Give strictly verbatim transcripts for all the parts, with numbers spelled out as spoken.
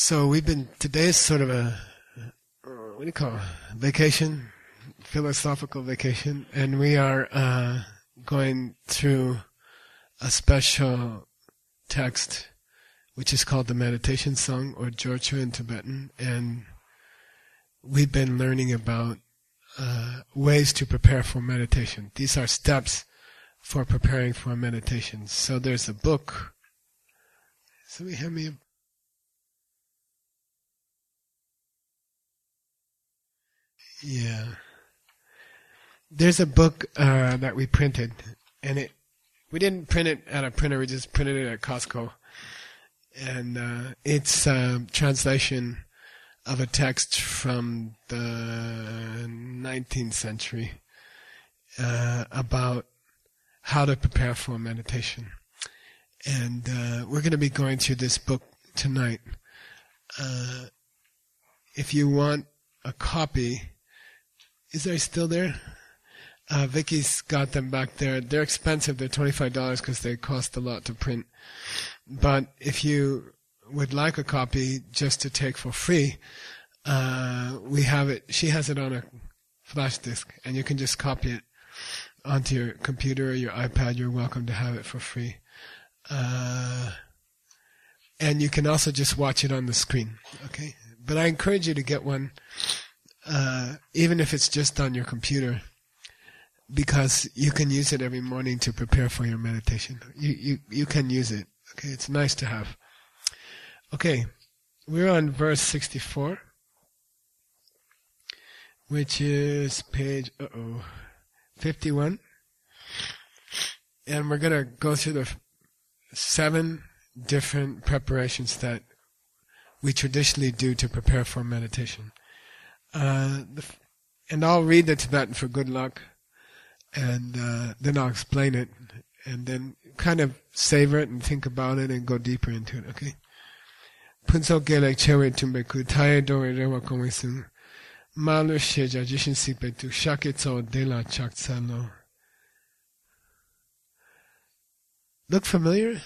So we've been, today's sort of a, what do you call it, vacation, philosophical vacation, and we are uh, going through a special text which is called the Meditation Song, or Jorcho in Tibetan, and we've been learning about uh, ways to prepare for meditation. These are steps for preparing for meditation. So there's a book. Somebody hand me a Yeah. There's a book uh, that we printed, and it we didn't print it at a printer, we just printed it at Costco. And uh, it's a translation of a text from the nineteenth century uh, about how to prepare for meditation. And uh, we're going to be going through this book tonight. Uh, if you want a copy, is there still there? Uh, Vicky's got them back there. They're expensive. They're twenty-five dollars because they cost a lot to print. But if you would like a copy just to take for free, uh, we have it. She has it on a flash disk, and you can just copy it onto your computer or your iPad. You're welcome to have it for free. Uh, and you can also just watch it on the screen. Okay? But I encourage you to get one, uh, even if it's just on your computer, because you can use it every morning to prepare for your meditation. You you you can use it. Okay, it's nice to have. Okay, we're on verse sixty-four, which is page uh-oh, fifty-one. And we're going to go through the seven different preparations that we traditionally do to prepare for meditation. Uh, the, and I'll read the Tibetan for good luck, and uh, then I'll explain it, and then kind of savor it and think about it and go deeper into it, okay? Punso gelek chewe tumbeku taye dore rewa kongwesung malu sheja jishin sipetu shaketso dela chaksano. Look familiar?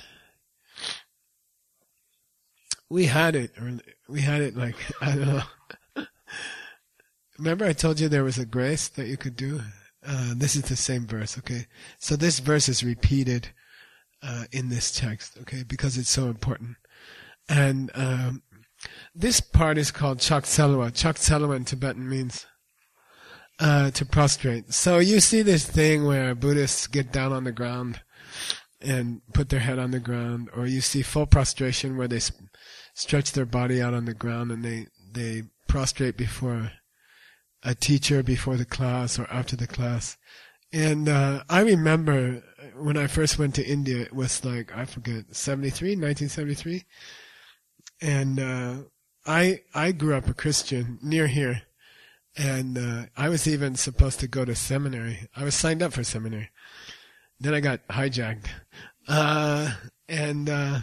We had it, or we had it like, I don't know. Remember I told you there was a grace that you could do? Uh, this is the same verse, okay? So this verse is repeated uh, in this text, okay, because it's so important. And um, this part is called Chakselwa. Chakselwa in Tibetan means uh, to prostrate. So you see this thing where Buddhists get down on the ground and put their head on the ground, or you see full prostration where they sp- stretch their body out on the ground and they, they prostrate before a teacher, before the class or after the class. And uh, I remember when I first went to India, it was like, I forget, seventy-three, nineteen seventy-three. And uh, I I grew up a Christian near here. And uh, I was even supposed to go to seminary. I was signed up for seminary. Then I got hijacked. Uh, and... Uh,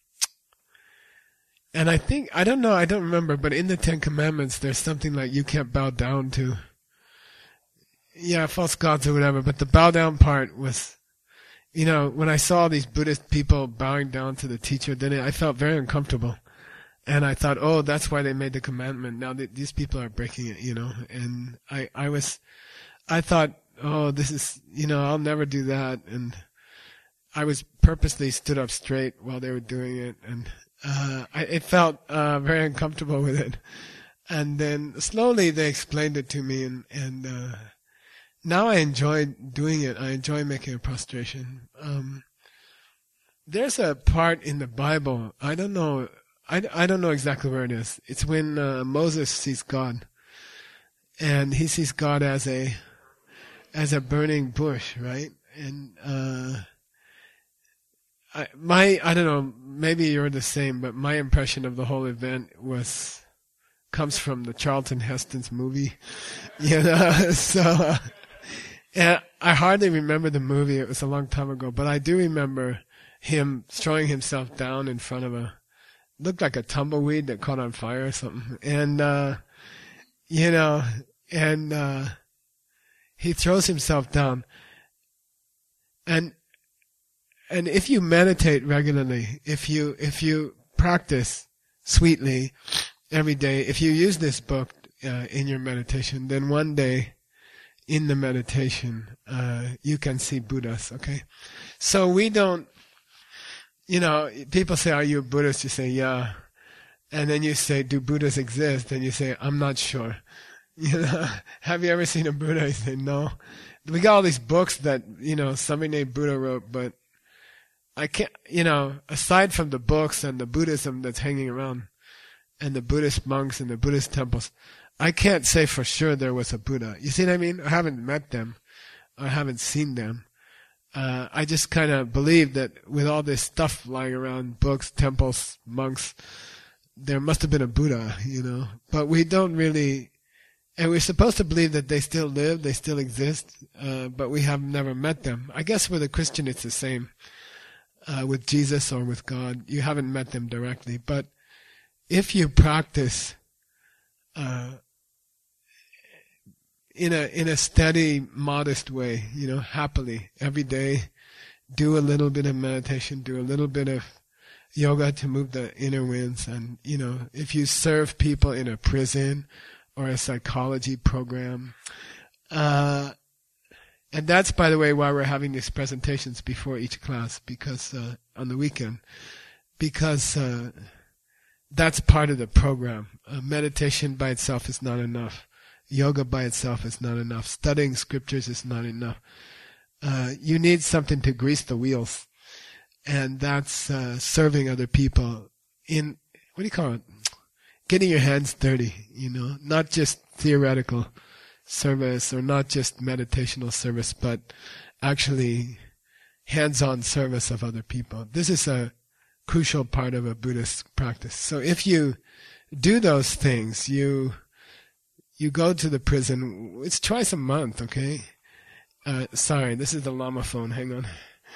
And I think, I don't know, I don't remember, but in the Ten Commandments, there's something like you can't bow down to, yeah, false gods or whatever, but the bow down part was, you know, when I saw these Buddhist people bowing down to the teacher, then I felt very uncomfortable. And I thought, oh, that's why they made the commandment. Now th- these people are breaking it, you know, and I, I was, I thought, oh, this is, you know, I'll never do that. And I was purposely stood up straight while they were doing it, and Uh, I, it felt uh, very uncomfortable with it. And then slowly they explained it to me, and, and uh, now I enjoy doing it. I enjoy making a prostration. Um, there's a part in the Bible, I don't know, I, I don't know exactly where it is. It's when uh, Moses sees God. And he sees God as a as a burning bush, right? And uh I, my, I don't know, maybe you're the same, but my impression of the whole event was, comes from the Charlton Heston's movie, you know, so, uh, and I hardly remember the movie, it was a long time ago, but I do remember him throwing himself down in front of a, looked like a tumbleweed that caught on fire or something, and, uh, you know, and, uh, he throws himself down, and, And if you meditate regularly, if you if you practice sweetly every day. If you use this book uh, in your meditation, then one day in the meditation, uh, you can see Buddhas, okay? So we don't, you know, people say, are you a Buddhist? You say, yeah. And then you say, do Buddhas exist? And you say, I'm not sure. You know, have you ever seen a Buddha? You say, no. We got all these books that, you know, somebody named Buddha wrote, but I can't, you know, aside from the books and the Buddhism that's hanging around, and the Buddhist monks and the Buddhist temples, I can't say for sure there was a Buddha. You see what I mean? I haven't met them. I haven't seen them. Uh, I just kind of believe that with all this stuff lying around, books, temples, monks, there must have been a Buddha, you know. But we don't really, and we're supposed to believe that they still live, they still exist, uh, but we have never met them. I guess with a Christian it's the same. Uh, with Jesus or with God, you haven't met them directly. But if you practice uh, in a in a steady, modest way, you know, happily, every day, do a little bit of meditation, do a little bit of yoga to move the inner winds, and, you know, if you serve people in a prison or a psychology program, uh, and that's, by the way, why we're having these presentations before each class, because uh, on the weekend, because uh, that's part of the program. Uh, meditation by itself is not enough. Yoga by itself is not enough. Studying scriptures is not enough. Uh, you need something to grease the wheels, and that's uh, serving other people in, what do you call it? Getting your hands dirty, you know, not just theoretical service or not just meditational service, but actually hands-on service of other people. This is a crucial part of a Buddhist practice. So if you do those things, you you go to the prison. It's twice a month, okay? Uh, sorry, this is the Lama phone. Hang on.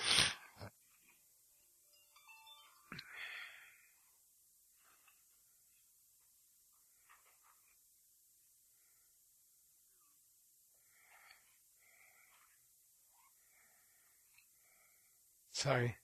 Sorry.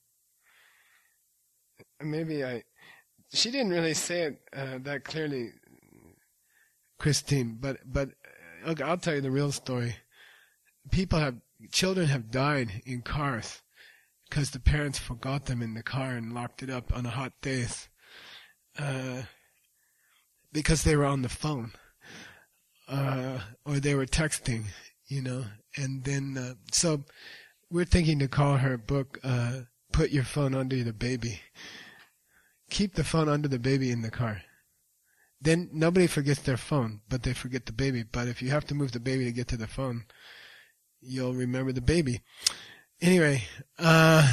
Maybe I... She didn't really say it uh, that clearly, Christine, but but okay, I'll tell you the real story. People have... Children have died in cars because the parents forgot them in the car and locked it up on a hot day uh, because they were on the phone uh, or they were texting, you know. And then... Uh, so... We're thinking to call her book, uh, Put Your Phone Under the Baby. Keep the phone under the baby in the car. Then nobody forgets their phone, but they forget the baby. But if you have to move the baby to get to the phone, you'll remember the baby. Anyway, uh,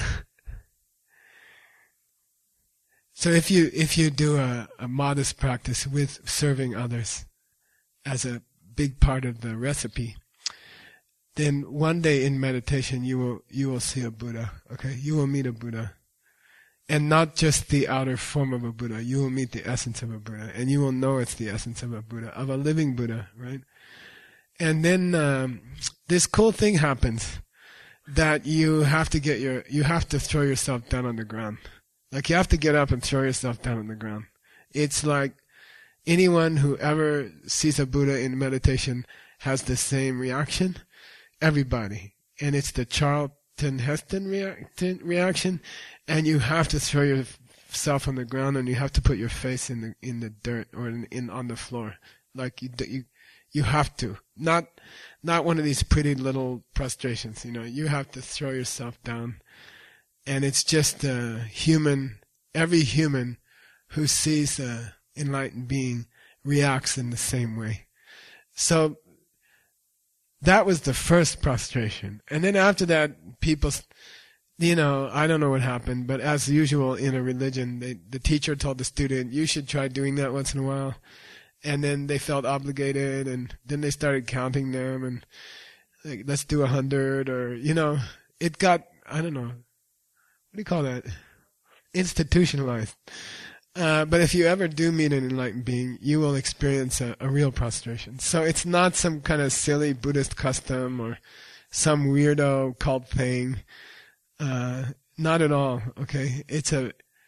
so if you, if you do a, a modest practice with serving others as a big part of the recipe, then one day in meditation you will you will see a Buddha, okay? You will meet a Buddha. And not just the outer form of a Buddha. You will meet the essence of a Buddha. And you will know it's the essence of a Buddha, of a living Buddha, right? And then um, this cool thing happens that you have to get your you have to throw yourself down on the ground. Like you have to get up and throw yourself down on the ground. It's like anyone who ever sees a Buddha in meditation has the same reaction. Everybody. And it's the Charlton Heston react- reaction, and you have to throw yourself on the ground and you have to put your face in the in the dirt or in, in on the floor. Like you you you have to. Not not one of these pretty little prostrations, you know. You have to throw yourself down. And it's just a human, every human who sees an enlightened being reacts in the same way. So that was the first prostration. And then after that, people, you know, I don't know what happened, but as usual in a religion, they, the teacher told the student, you should try doing that once in a while. And then they felt obligated, and then they started counting them, and like, let's do a hundred, or, you know, it got, I don't know, what do you call that? Institutionalized. Uh, but if you ever do meet an enlightened being, you will experience a, a real prostration. So it's not some kind of silly Buddhist custom or some weirdo cult thing. Uh, not at all. Okay, it's a,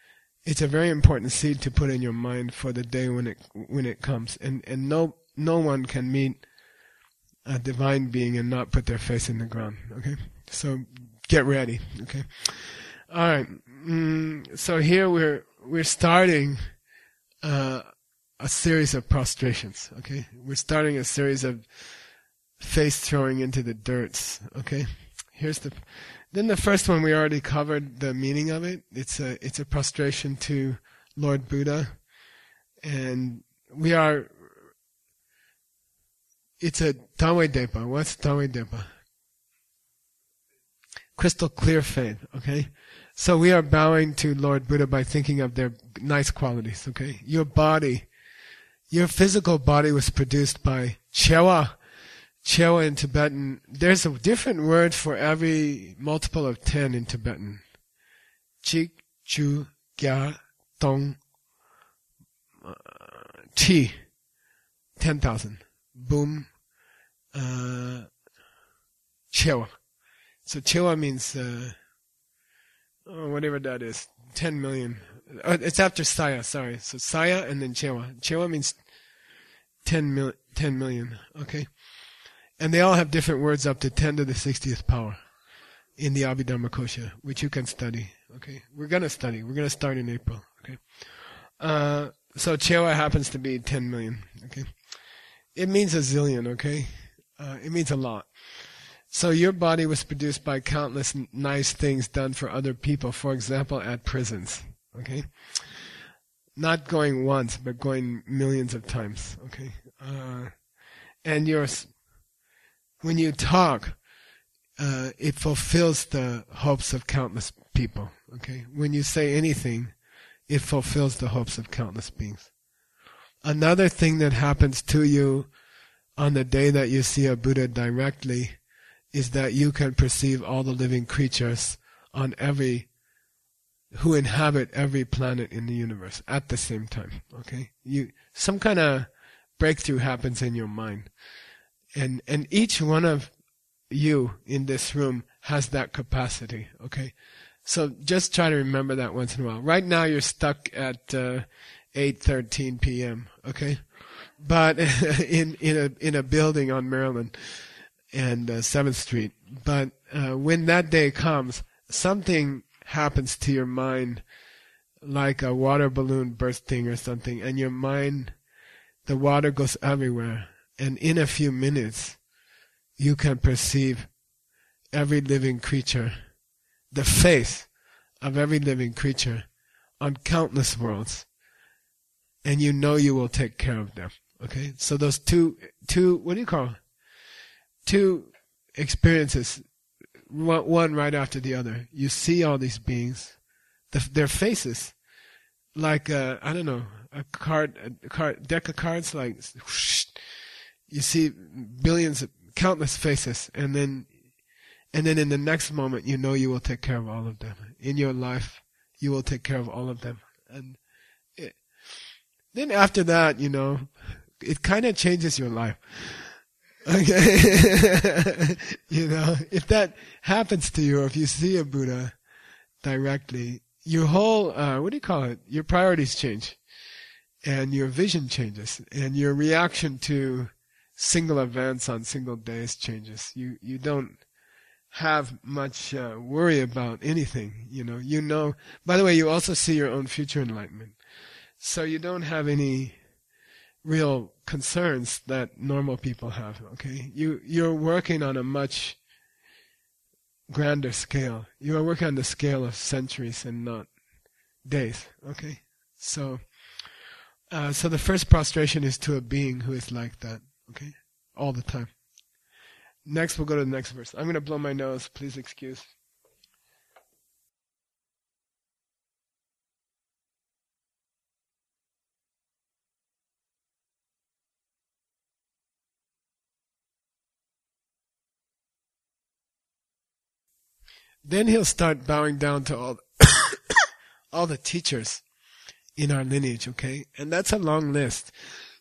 it's a very important seed to put in your mind for the day when it when it comes. And and no no one can meet a divine being and not put their face in the ground. Okay, so get ready. Okay, all right. Mm, so here we're we're starting uh, a series of prostrations. Okay, we're starting a series of face throwing into the dirts. Okay, here's the. Then the first one we already covered the meaning of it. It's a it's a prostration to Lord Buddha, and we are. It's a Dawe Depa. What's Dawe Depa? Crystal clear faith. Okay, so we are bowing to Lord Buddha by thinking of their nice qualities. Okay, your body, your physical body was produced by Chewa. Chewa in Tibetan, there's a different word for every multiple of ten in Tibetan. Chik, Chu, Gya, Tong, uh, Chi, ten thousand. Boom, uh, Chewa. So Chewa means, uh, oh, whatever that is, ten million. Uh, it's after Saya, sorry. So Saya and then Chewa. Chewa means ten, mil- ten million, okay? And they all have different words up to ten to the sixtieth power in the Abhidharmakosha, which you can study. Okay, we're gonna study. We're gonna start in April. Okay, uh, so Chewa happens to be ten million. Okay, it means a zillion. Okay, uh, it means a lot. So your body was produced by countless n- nice things done for other people. For example, at prisons. Okay, not going once, but going millions of times. Okay, uh, and your when you talk, uh, it fulfills the hopes of countless people. Okay, when you say anything, it fulfills the hopes of countless beings. Another thing that happens to you on the day that you see a Buddha directly is that you can perceive all the living creatures on every who inhabit every planet in the universe at the same time. Okay, you some kind of breakthrough happens in your mind. And and each one of you in this room has that capacity, okay? So just try to remember that once in a while. Right now you're stuck at uh, eight thirteen p.m., okay? But in in a in a building on Maryland and uh, seventh Street. But uh, when that day comes, something happens to your mind, like a water balloon bursting or something, and your mind, the water goes everywhere. And in a few minutes, you can perceive every living creature, the face of every living creature on countless worlds. And you know you will take care of them. Okay? So those two, two, what do you call it? Two experiences, one, one right after the other. You see all these beings, the, their faces, like, uh, I don't know, a card, a card, deck of cards, like, whoosh, you see billions of countless faces, and then and then in the next moment you know you will take care of all of them. In your life you will take care of all of them. And it, then after that, you know, it kind of changes your life. Okay. You know, if that happens to you, or if you see a Buddha directly, your whole uh what do you call it? Your priorities change. And your vision changes, and your reaction to single events on single days changes. You you don't have much uh, worry about anything. You know. You know. By the way, you also see your own future enlightenment, so you don't have any real concerns that normal people have. Okay. You you're working on a much grander scale. You are working on the scale of centuries and not days. Okay. So. Uh, so the first prostration is to a being who is like that, okay, all the time. Next, we'll go to the next verse. I'm going to blow my nose. Please excuse. Then he'll start bowing down to all, all the teachers in our lineage, okay? And that's a long list.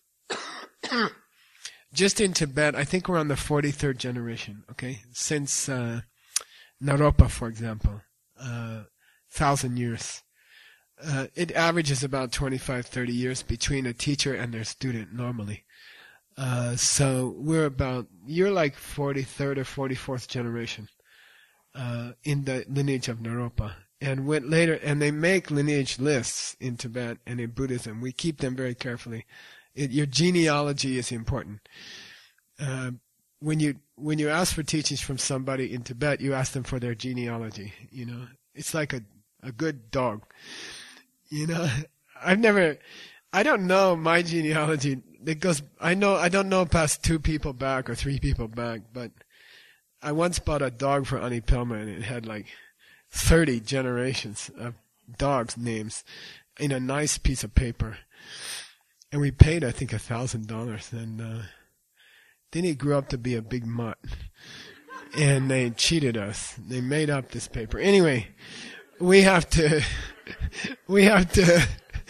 Just in Tibet, I think we're on the forty-third generation, okay? Since uh, Naropa, for example, uh, thousand years. Uh, it averages about twenty-five, thirty years between a teacher and their student normally. Uh, so we're about, you're like forty-third or forty-fourth generation uh, in the lineage of Naropa. And went later, and they make lineage lists in Tibet and in Buddhism. We keep them very carefully. It, your genealogy is important. Uh, when you when you ask for teachings from somebody in Tibet, you ask them for their genealogy. You know, it's like a a good dog. You know, I've never, I don't know my genealogy. It goes, I know, I don't know past two people back or three people back, but I once bought a dog for Ani Pelma, and it had like thirty generations of dogs' names in a nice piece of paper. And we paid, I think, a thousand dollars. And uh, then he grew up to be a big mutt. And they cheated us. They made up this paper. Anyway, we have to, we have to,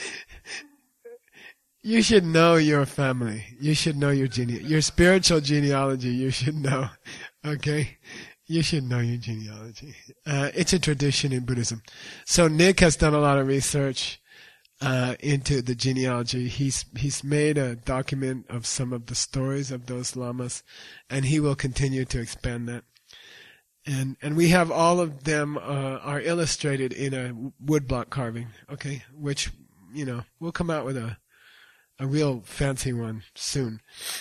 you should know your family. You should know your gene, your spiritual genealogy. You should know. Okay? You should know your genealogy. Uh, it's a tradition in Buddhism. So Nick has done a lot of research uh, into the genealogy. He's he's made a document of some of the stories of those lamas, and he will continue to expand that. And and we have all of them uh, are illustrated in a woodblock carving. Okay, which you know we'll come out with a a real fancy one soon.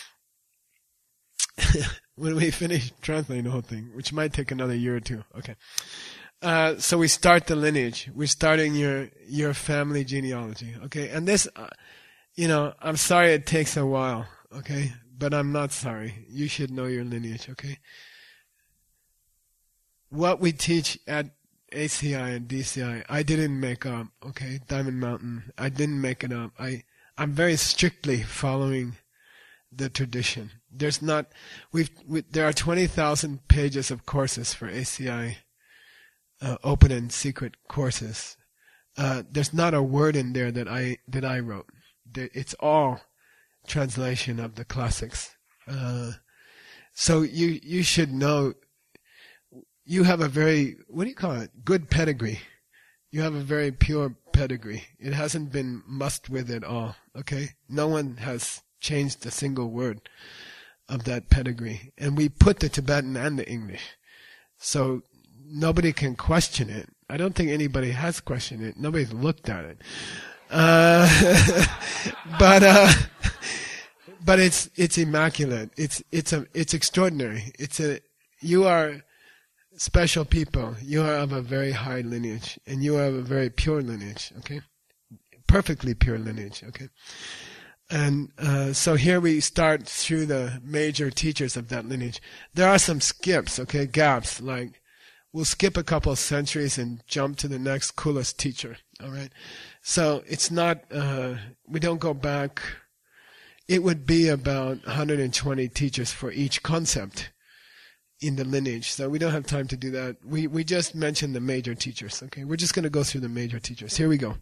When we finish translating the whole thing, which might take another year or two. Okay. Uh, so we start the lineage. We're starting your, your family genealogy. Okay. And this, uh, you know, I'm sorry it takes a while. Okay. But I'm not sorry. You should know your lineage. Okay. What we teach at A C I and D C I, I didn't make up. Okay. Diamond Mountain. I didn't make it up. I, I'm very strictly following the tradition. There's not, we've, we, there are twenty thousand pages of courses for A C I, uh, open and secret courses. Uh, there's not a word in there that I, that I wrote. There, it's all translation of the classics. Uh, so you, you should know, you have a very, what do you call it? Good pedigree. You have a very pure pedigree. It hasn't been mussed with at all. Okay? No one has changed a single word of that pedigree. And we put the Tibetan and the English. So nobody can question it. I don't think anybody has questioned it. Nobody's looked at it. Uh, but, uh, but it's, it's immaculate. It's, it's a, it's extraordinary. It's a, you are special people. You are of a very high lineage, and you are of a very pure lineage, okay? Perfectly pure lineage, okay? And uh, so here we start through the major teachers of that lineage. There are some skips, okay, gaps, like we'll skip a couple of centuries and jump to the next coolest teacher, all right? So it's not, uh, we don't go back. It would be about one hundred twenty teachers for each concept in the lineage. So we don't have time to do that. We, we just mentioned the major teachers, okay? We're just going to go through the major teachers. Here we go.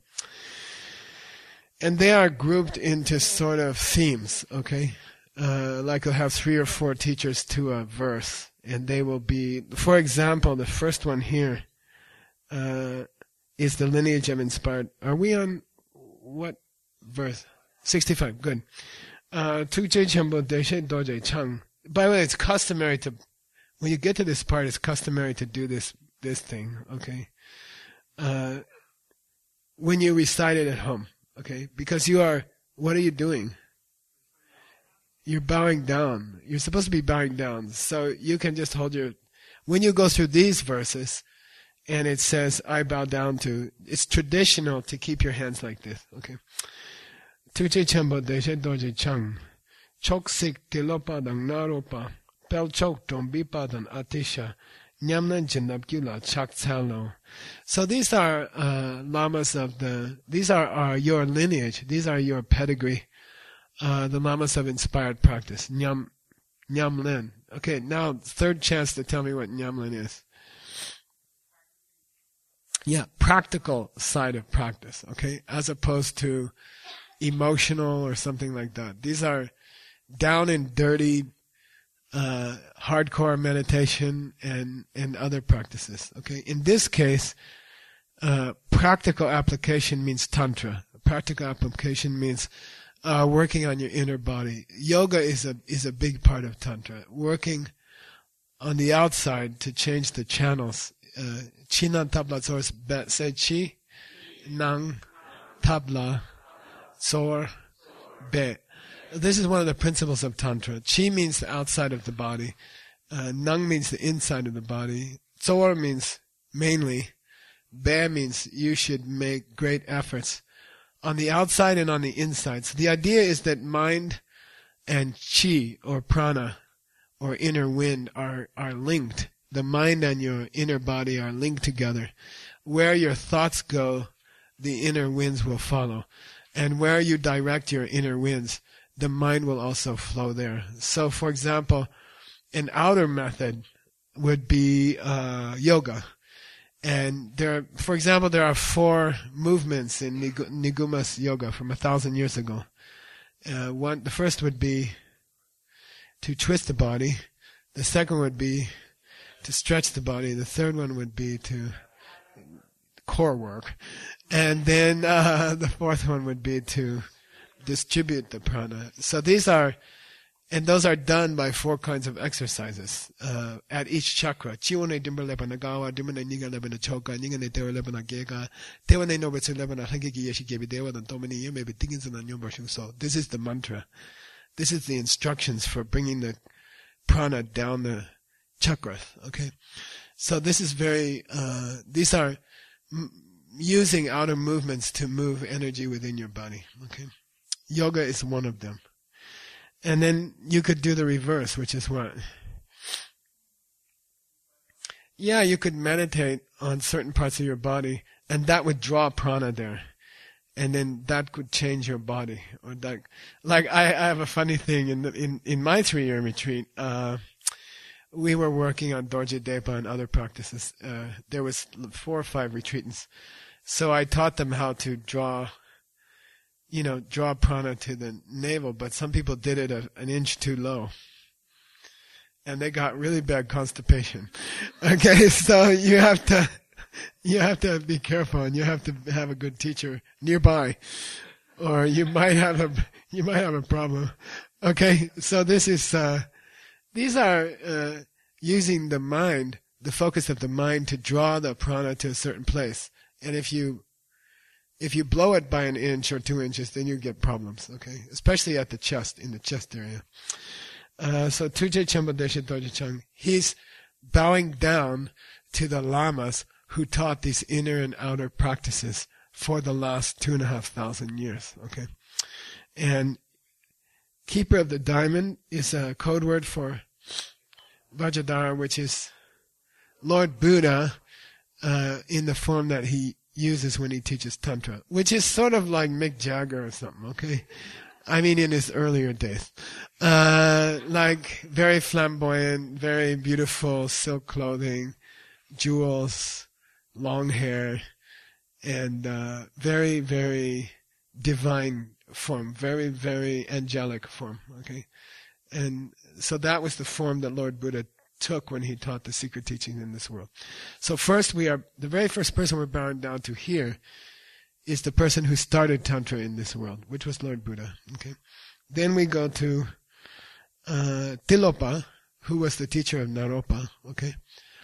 And they are grouped into sort of themes, okay? Uh, like we'll have three or four teachers to a verse. And they will be, for example, the first one here uh, is the lineage of inspired. Are we on what verse? sixty-five, good. Uh, by the way, it's customary to, when you get to this part, it's customary to do this, this thing, okay? Uh, when you recite it at home. Okay, because you are, what are you doing? You're bowing down. You're supposed to be bowing down. So you can just hold your, when you go through these verses, and it says, I bow down to, it's traditional to keep your hands like this, okay? Tuche Chenpo Deshe Doje Chang, Chok Sik Tilopa Dang Naropa, Pel Chok Tombipa Dan Atisha, Nyamnan Jindabgula Chak Tsalo. So these are uh, lamas of the, these are, are your lineage, these are your pedigree, uh, the lamas of inspired practice. Nyam, Nyamlin. Okay, now third chance to tell me what Nyamlin is. Yeah, practical side of practice, okay, as opposed to emotional or something like that. These are down and dirty, Uh, hardcore meditation and, and other practices. Okay, in this case, uh, practical application means tantra. Practical application means uh, working on your inner body. Yoga is a is a big part of tantra. Working on the outside to change the channels. Chi nan tabla zor say chi, nang, tabla, zor, be. This is one of the principles of tantra. Chi means the outside of the body. Uh, nang means the inside of the body. Zor means mainly. Be means you should make great efforts on the outside and on the inside. So the idea is that mind and chi or prana or inner wind are, are linked. The mind and your inner body are linked together. Where your thoughts go, the inner winds will follow. And where you direct your inner winds, the mind will also flow there. So, for example, an outer method would be uh, yoga. And there, are, for example, there are four movements in Nig- Niguma's yoga from a thousand years ago. Uh, one, the first would be to twist the body. The second would be to stretch the body. The third one would be to core work. And then uh, the fourth one would be to distribute the prana. So these are, and those are done by four kinds of exercises uh, at each chakra. Chiwane dimba lebana gawa, dimane niga lebana choka, ningane tewa lebana gega, tewa ne nobetsu lebana hangeki yeshi gebi dewa dan tomani yeme betingins na nyomba. So this is the mantra. This is the instructions for bringing the prana down the chakras. Okay, so this is very. Uh, these are m- using outer movements to move energy within your body. Okay, yoga is one of them. And then you could do the reverse, which is what? Yeah, you could meditate on certain parts of your body, and that would draw prana there. And then that could change your body. Or that, like, I, I have a funny thing. In, the, in, in my three-year retreat, uh, we were working on Dorje Depa and other practices. Uh, there was four or five retreatants. So I taught them how to draw you know, draw prana to the navel, but some people did it a, an inch too low. And they got really bad constipation. Okay, so you have to, you have to be careful, and you have to have a good teacher nearby, or you might have a, you might have a problem. Okay, so this is, uh, these are, uh, using the mind, the focus of the mind to draw the prana to a certain place. And if you If you blow it by an inch or two inches, then you get problems, okay? Especially at the chest, in the chest area. Uh, so Tuje Chenpa Deshe Dorje Chang, he's bowing down to the lamas who taught these inner and outer practices for the last two and a half thousand years, okay? And Keeper of the Diamond is a code word for Vajradhara, which is Lord Buddha uh, in the form that he uses when he teaches Tantra, which is sort of like Mick Jagger or something, okay? I mean, in his earlier days. Uh, like, very flamboyant, very beautiful silk clothing, jewels, long hair, and uh, very, very divine form, very, very angelic form, okay? And so that was the form that Lord Buddha took when he taught the secret teachings in this world. So first we are, the very first person we're bowing down to here is the person who started Tantra in this world, which was Lord Buddha. Okay. Then we go to uh, Tilopa, who was the teacher of Naropa. Okay.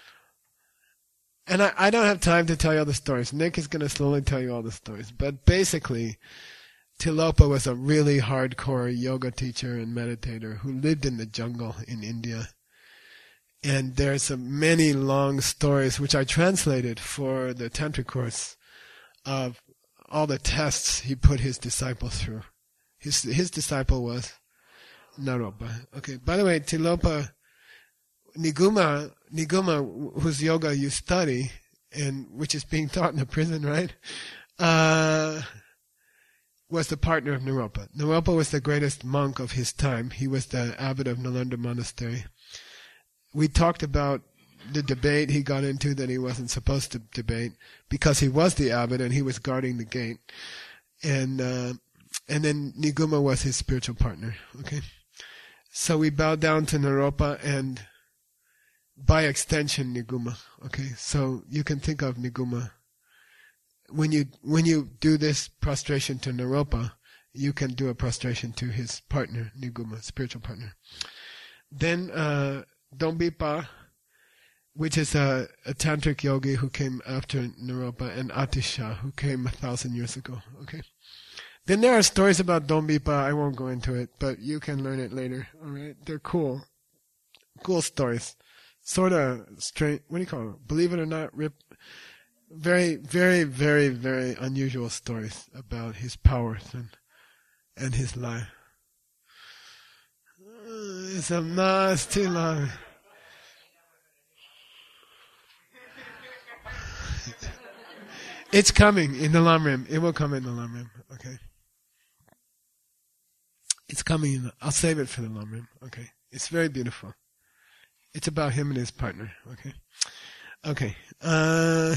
And I, I don't have time to tell you all the stories. Nick is going to slowly tell you all the stories. But basically, Tilopa was a really hardcore yoga teacher and meditator who lived in the jungle in India. And there's a many long stories which I translated for the Tantra course of all the tests he put his disciples through. His his disciple was Naropa. Okay. By the way, Tilopa, Niguma, Niguma, whose yoga you study, and which is being taught in the prison, right? Uh, was the partner of Naropa. Naropa was the greatest monk of his time. He was the abbot of Nalanda Monastery. We talked about the debate he got into that he wasn't supposed to debate because he was the abbot and he was guarding the gate. And uh, and then Niguma was his spiritual partner. Okay, so we bowed down to Naropa and by extension Niguma. Okay, so you can think of Niguma when you when you do this prostration to Naropa, you can do a prostration to his partner, Niguma, spiritual partner. Then uh, Dombipa, which is a, a tantric yogi who came after Naropa, and Atisha, who came a thousand years ago. Okay. Then there are stories about Dombipa. I won't go into it, but you can learn it later. All right, they're cool, cool stories. Sort of strange. What do you call it? Believe it or not, rip. Very, very, very, very unusual stories about his powers and and his life. Uh, it's a mass too long. It's coming in the Lamrim. It will come in the Lamrim. Okay. It's coming in. The, I'll save it for the Lamrim. Okay. It's very beautiful. It's about him and his partner. Okay. Okay. Uh,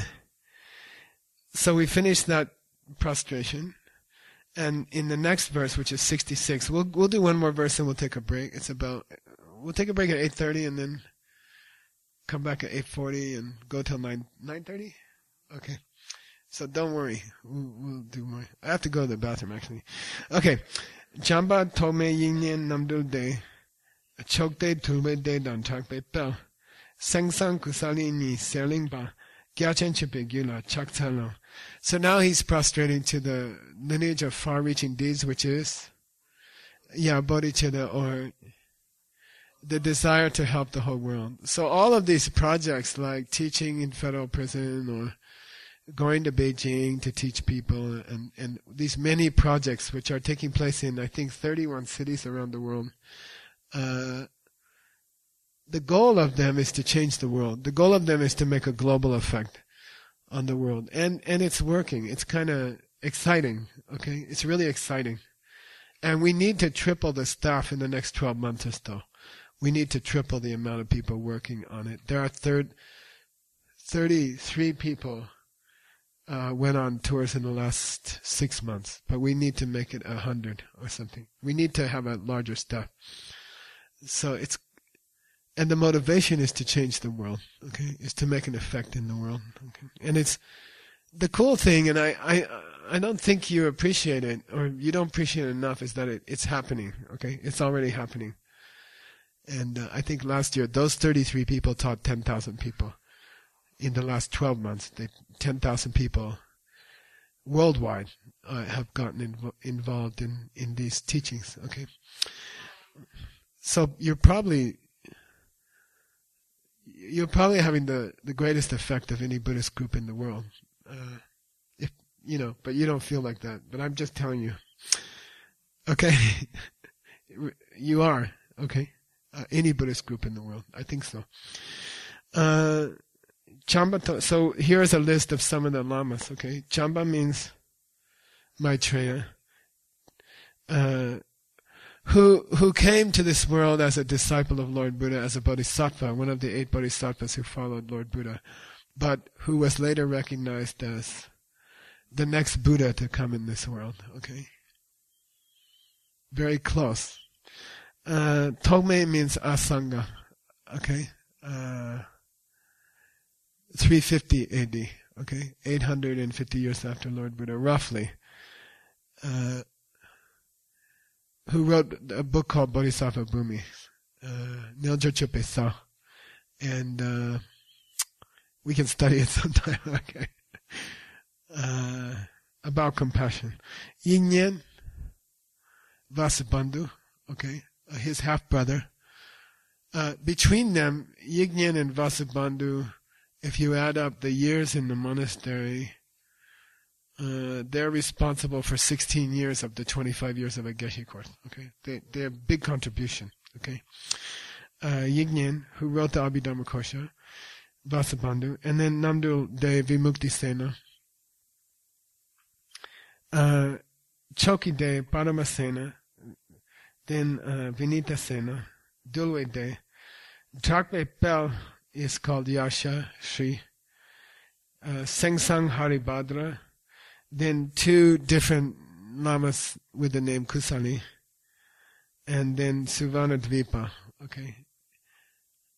so we finished that prostration. And in the next verse, which is sixty-six, we'll we'll do one more verse and we'll take a break. It's about, we'll take a break at eight thirty and then come back at eight forty and go till nine thirty? Okay. So don't worry. We'll, we'll do more. I have to go to the bathroom, actually. Okay. Jamba tome yinyan namdul de, chokde tulwe de dan chakbe pel, sengsang kusali ni serling ba, gyachan chipe gula chaktalo. So now he's prostrating to the lineage of far-reaching deeds, which is, yeah, bodhicitta, or the desire to help the whole world. So all of these projects, like teaching in federal prison or going to Beijing to teach people, and, and these many projects which are taking place in, I think, thirty-one cities around the world, uh, the goal of them is to change the world. The goal of them is to make a global effect on the world. And, and it's working. It's kind of exciting, okay? It's really exciting. And we need to triple the staff in the next twelve months or so. We need to triple the amount of people working on it. There are third, thirty-three people uh, went on tours in the last six months, but we need to make it a hundred or something. We need to have a larger staff. So it's, and the motivation is to change the world, okay? Is to make an effect in the world, okay? And it's the cool thing, and I, I, I don't think you appreciate it, or you don't appreciate it enough, is that it, it's happening, okay? It's already happening. And uh, I think last year, those thirty-three people taught ten thousand people. In the last twelve months, they, ten thousand people worldwide uh, have gotten inv- involved in, in these teachings, okay? So you're probably, you're probably having the, the greatest effect of any Buddhist group in the world. Uh, if, you know, but you don't feel like that. But I'm just telling you. Okay? You are, okay? Uh, any Buddhist group in the world. I think so. Uh, Chamba, to, so here's a list of some of the lamas, okay? Chamba means Maitreya, uh, who who came to this world as a disciple of Lord Buddha, as a bodhisattva, one of the eight bodhisattvas who followed Lord Buddha, but who was later recognized as the next Buddha to come in this world, okay? Very close. Uh, Togme means Asanga, okay? Uh, three fifty A D, okay? eight hundred fifty years after Lord Buddha, roughly. Uh, who wrote a book called Bodhisattva Bhumi, uh, Nilja Chupe Sa. And uh, we can study it sometime, okay? Uh, about compassion. Yinyan Vasubandhu, okay? Uh, his half-brother. Uh, between them, Yignan and Vasubandhu, if you add up the years in the monastery, uh, they're responsible for sixteen years of the twenty-five years of a Geshe course. Okay, they they're a big contribution. Okay, uh, Yignan, who wrote the Abhidharma Kosha, Vasubandhu, and then Namdul de Vimuktisena, uh, Choki de Paramasena, then uh, Vinita Sena, Dulwe de, Chakbe Pel is called Yasha Shri, uh, Sengsang Haribhadra, then two different lamas with the name Kusali, and then Suvana Dvipa, okay,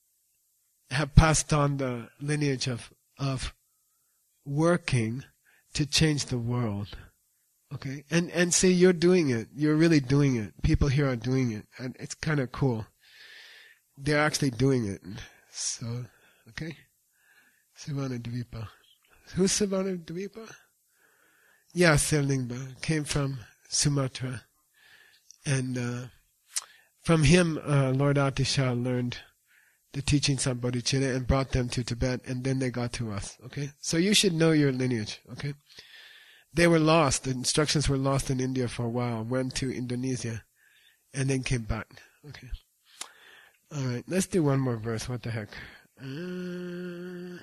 have passed on the lineage of, of working to change the world. Okay? And and see, you're doing it. You're really doing it. People here are doing it. And it's kind of cool. They're actually doing it. So, okay? Sivana Dvipa. Who's Sivana Dvipa? Yeah, Sirlingba. Came from Sumatra. And uh, from him, uh, Lord Atisha learned the teachings on bodhicitta and brought them to Tibet, and then they got to us. Okay? So you should know your lineage. Okay? They were lost. The instructions were lost in India for a while, went to Indonesia, and then came back. Okay? Alright, let's do one more verse. What the heck? Uh,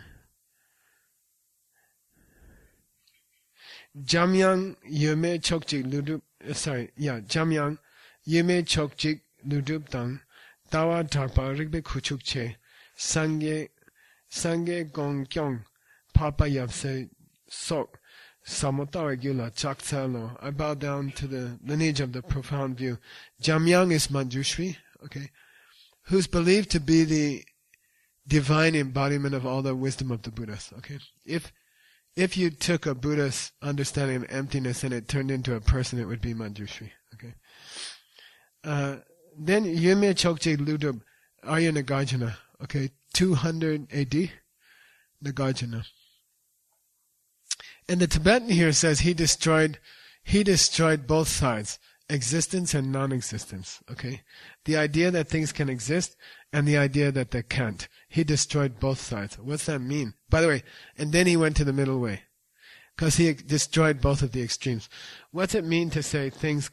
Jamyang Yume Chokjik Ludup. Sorry, yeah, Jamyang Yume Chokjik Ludup Dang Dawa Tarpa Rigbe Kuchuk Che Sangye Sangye Gong Kyong Papa Yapse Sok Samotawa Gula Chaksalo. I bow down to the lineage of the profound view. Jamyang is Manjushri, okay, who's believed to be the divine embodiment of all the wisdom of the Buddhas. Okay, if if you took a Buddha's understanding of emptiness and it turned into a person, it would be Manjushri. Okay. Uh, then Yume Chokje Ludub Arya Nagarjuna. Okay, two hundred A D Nagarjuna. And the Tibetan here says he destroyed he destroyed both sides, existence and non-existence. Okay, the idea that things can exist and the idea that they can't. He destroyed both sides. What's that mean? By the way, and then he went to the middle way, because he destroyed both of the extremes. What's it mean to say things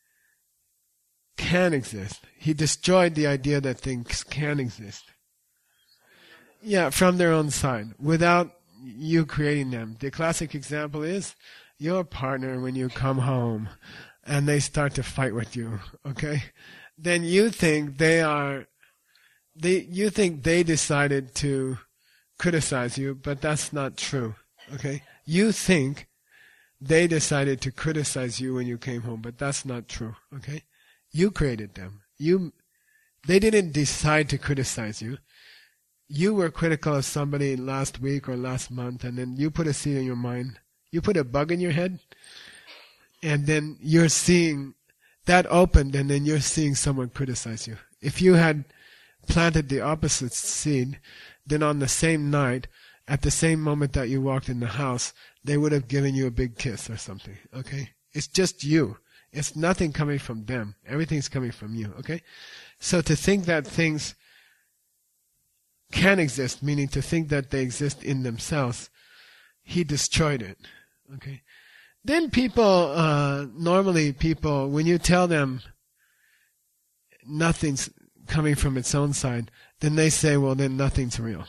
can exist? He destroyed the idea that things can exist. Yeah, from their own side, without you creating them. The classic example is your partner when you come home and they start to fight with you, okay? Then you think they are, they, you think they decided to criticize you, but that's not true, okay? You think they decided to criticize you when you came home, but that's not true, okay? You created them. You, they didn't decide to criticize you. You were critical of somebody last week or last month, and then you put a seed in your mind. You put a bug in your head, and then you're seeing that opened, and then you're seeing someone criticize you. If you had planted the opposite seed, then on the same night, at the same moment that you walked in the house, they would have given you a big kiss or something, okay? It's just you. It's nothing coming from them. Everything's coming from you, okay? So to think that things can exist, meaning to think that they exist in themselves, he destroyed it, okay? Then people, uh, normally people, when you tell them nothing's coming from its own side, then they say, well, then nothing's real.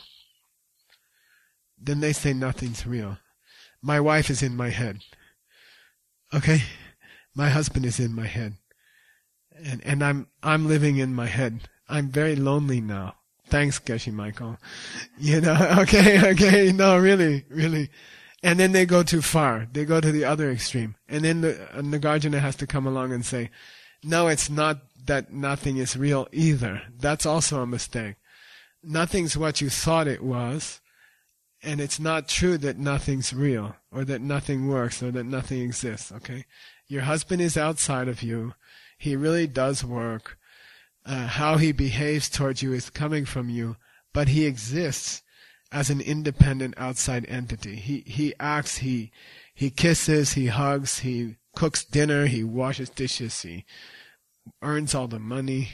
Then they say nothing's real. My wife is in my head. Okay? My husband is in my head. And, and I'm, I'm living in my head. I'm very lonely now. Thanks, Geshe Michael. You know, okay, okay, no, really, really. And then they go too far. They go to the other extreme. And then the uh, Nagarjuna has to come along and say, no, it's not that nothing is real either. That's also a mistake. Nothing's what you thought it was, and it's not true that nothing's real, or that nothing works, or that nothing exists, okay? Your husband is outside of you. He really does work. Uh, how he behaves towards you is coming from you, but he exists as an independent outside entity. He he acts, he he kisses, he hugs, he cooks dinner, he washes dishes, he earns all the money,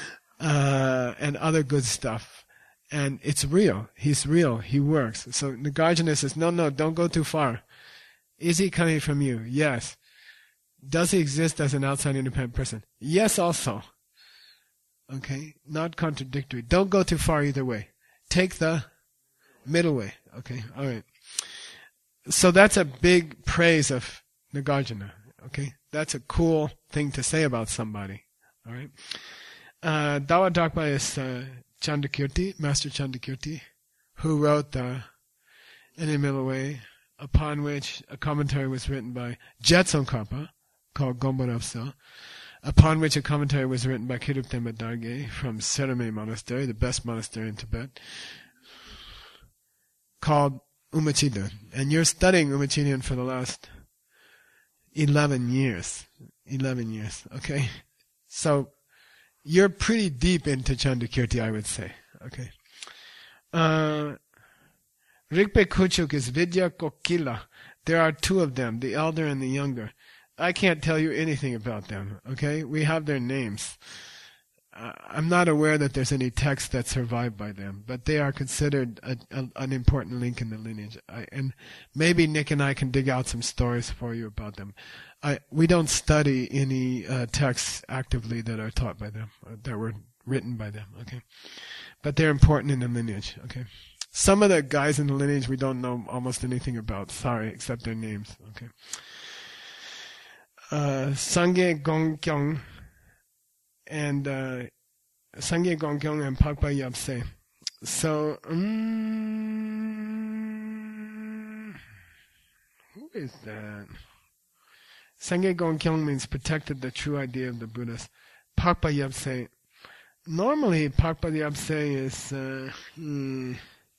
uh, and other good stuff. And it's real. He's real. He works. So Nagarjuna says, no, no, don't go too far. Is he coming from you? Yes. Does he exist as an outside independent person? Yes, also. Okay? Not contradictory. Don't go too far either way. Take the middle way. Okay? Alright. So that's a big praise of Nagarjuna. Okay? That's a cool thing to say about somebody. Alright? Uh, Dawa Drakpa is uh, Chandakirti, Master Chandakirti, who wrote the In the Middle Way, upon which a commentary was written by Jetsongkhapa, called Gombo-Rapsa, upon which a commentary was written by Kirup Tenpa Dargay from Serame Monastery, the best monastery in Tibet, called Umechida. And you're studying Umechidan for the last eleven years. eleven years, okay? So, you're pretty deep into Chandrakirti, I would say, okay? Uh, Rigpe Kuchuk is Vidya Kokila. There are two of them, the elder and the younger. I can't tell you anything about them, okay? We have their names. Uh, I'm not aware that there's any text that survived by them, but they are considered a, a, an important link in the lineage. I, and maybe Nick and I can dig out some stories for you about them. I, we don't study any uh, texts actively that are taught by them, uh, that were written by them, okay? But they're important in the lineage, okay? Some of the guys in the lineage we don't know almost anything about, sorry, except their names, okay? Uh, Sangye Gongkyong and uh, Sangye Gongkyong and Pakpa Yapse. So, um, who is that? Sangye Gongkyong means protected the true idea of the Buddhas. Pakpa Yapse. Normally, Pakpa Yapse is uh, hmm,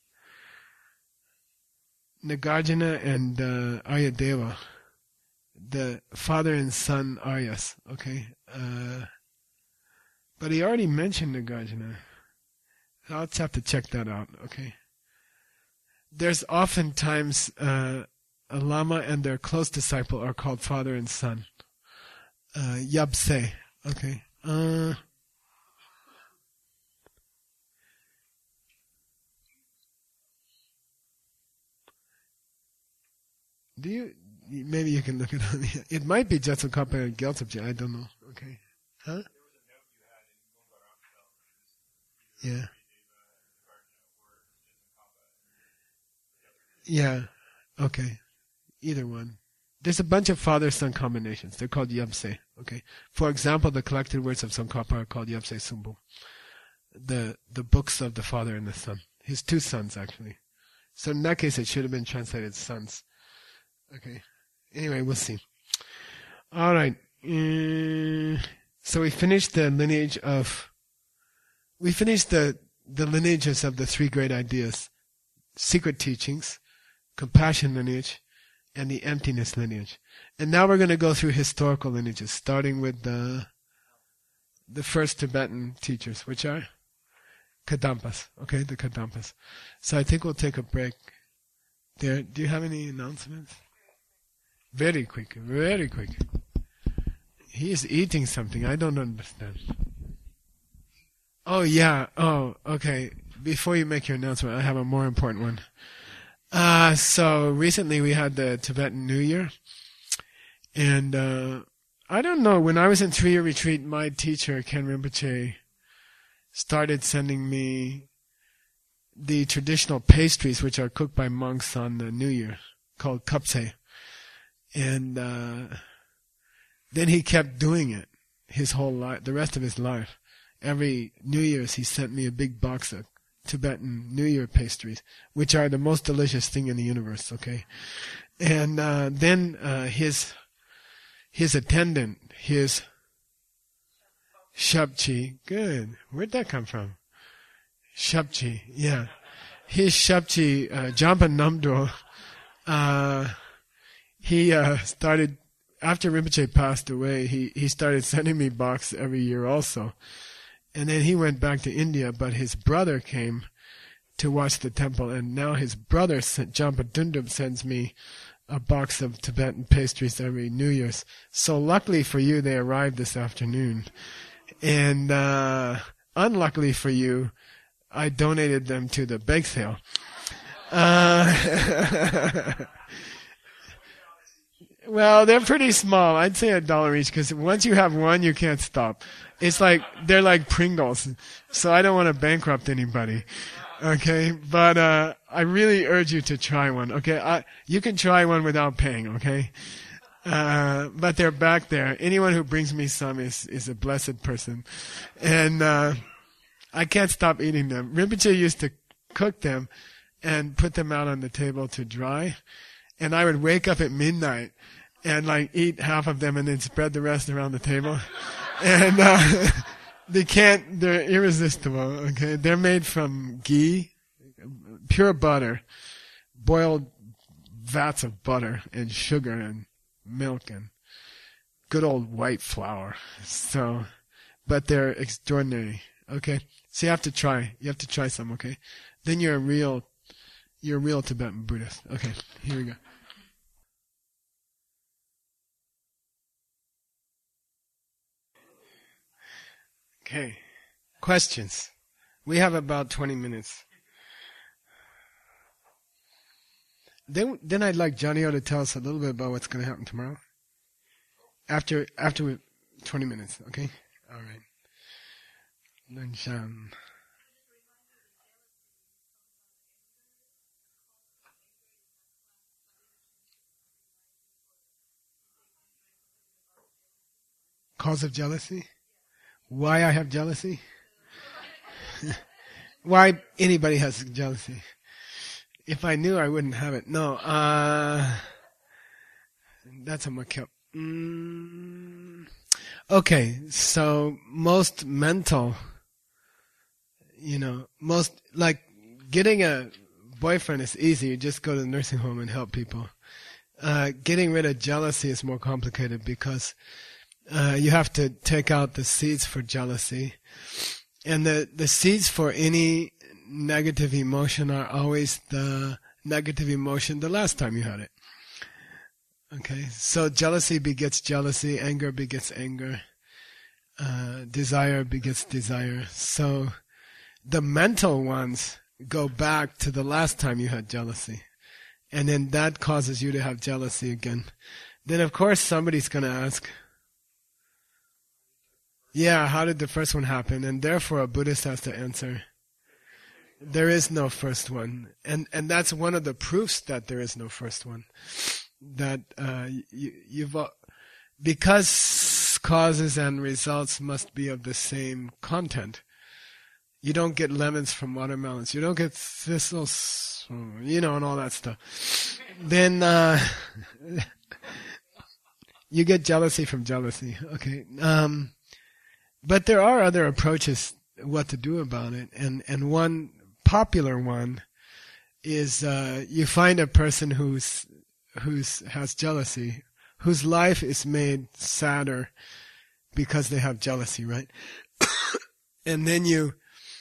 Nagarjuna and uh, Aryadeva, the father and son Aryas, okay? Uh, but he already mentioned Nagarjuna. I'll just have to check that out, okay? There's oftentimes uh, a Lama and their close disciple are called father and son. Uh, Yabse, okay? Uh, do you... Maybe you can look it up. It might be Jetsukapa and Gyaltsabje. I don't know. Okay. Huh? Yeah. Yeah. Okay. Either one. There's a bunch of father-son combinations. They're called Yabse. Okay. For example, the collected words of Tsongkhapa are called Yabse Sumbu. The the books of the father and the son. His two sons, actually. So in that case, it should have been translated sons. Okay. Anyway, we'll see. All right. Uh, so we finished the lineage of. We finished the the lineages of the three great ideas: secret teachings, compassion lineage, and the emptiness lineage. And now we're going to go through historical lineages, starting with the the first Tibetan teachers, which are Kadampas. Okay, the Kadampas. So I think we'll take a break there. Do you have any announcements? Very quick, very quick. He is eating something. I don't understand. Oh, yeah. Oh, okay. Before you make your announcement, I have a more important one. Uh, so recently we had the Tibetan New Year. And uh, I don't know, when I was in three-year retreat, my teacher, Ken Rinpoche, started sending me the traditional pastries which are cooked by monks on the New Year, called kapse. And uh, then he kept doing it his whole life, the rest of his life. Every New Year's he sent me a big box of Tibetan New Year pastries, which are the most delicious thing in the universe, okay? And uh, then uh, his his attendant, his Shabchi, good. Where'd that come from? Shabchi, yeah. His Shabchi, uh, Jampa Namdo, uh, he uh, started, after Rinpoche passed away, he, he started sending me box every year also. And then he went back to India, but his brother came to watch the temple, and now his brother, Jampa Dundub, sends me a box of Tibetan pastries every New Year's. So luckily for you, they arrived this afternoon. And uh, unluckily for you, I donated them to the bake sale. Uh, well, they're pretty small. I'd say a dollar each, because once you have one, you can't stop. It's like, they're like Pringles. So I don't want to bankrupt anybody. Okay? But uh, I really urge you to try one. Okay? I, you can try one without paying. Okay? Uh, but they're back there. Anyone who brings me some is, is a blessed person. And uh, I can't stop eating them. Rinpoche used to cook them and put them out on the table to dry. And I would wake up at midnight and like eat half of them and then spread the rest around the table. And uh, they can't, they're irresistible, okay? They're made from ghee, pure butter, boiled vats of butter and sugar and milk and good old white flour. So, but they're extraordinary. Okay, so you have to try. You have to try some. Okay, then you're a real, you're a real Tibetan Buddhist. Okay, here we go. Okay, questions. We have about twenty minutes. Then, then I'd like Johnny O to tell us a little bit about what's going to happen tomorrow. After, after we, twenty minutes. Okay. All right. Lunshan. Cause of jealousy? Why I have jealousy? Why anybody has jealousy? If I knew, I wouldn't have it. No, uh, that's a makeup. Mm, okay, so most mental, you know, most, like, getting a boyfriend is easy. You just go to the nursing home and help people. Uh, getting rid of jealousy is more complicated because uh, you have to take out the seeds for jealousy. And the, the seeds for any negative emotion are always the negative emotion the last time you had it. Okay, so jealousy begets jealousy, anger begets anger, uh, desire begets desire. So the mental ones go back to the last time you had jealousy. And then that causes you to have jealousy again. Then of course somebody's going to ask, yeah, how did the first one happen? And therefore a Buddhist has to answer, there is no first one. And and that's one of the proofs that there is no first one. That uh, you, you've uh, because causes and results must be of the same content. You don't get lemons from watermelons. You don't get thistles, you know, and all that stuff. Then uh, you get jealousy from jealousy. Okay, um, but there are other approaches what to do about it, and and one popular one is uh, you find a person who's who's has jealousy, whose life is made sadder because they have jealousy, right? And then you,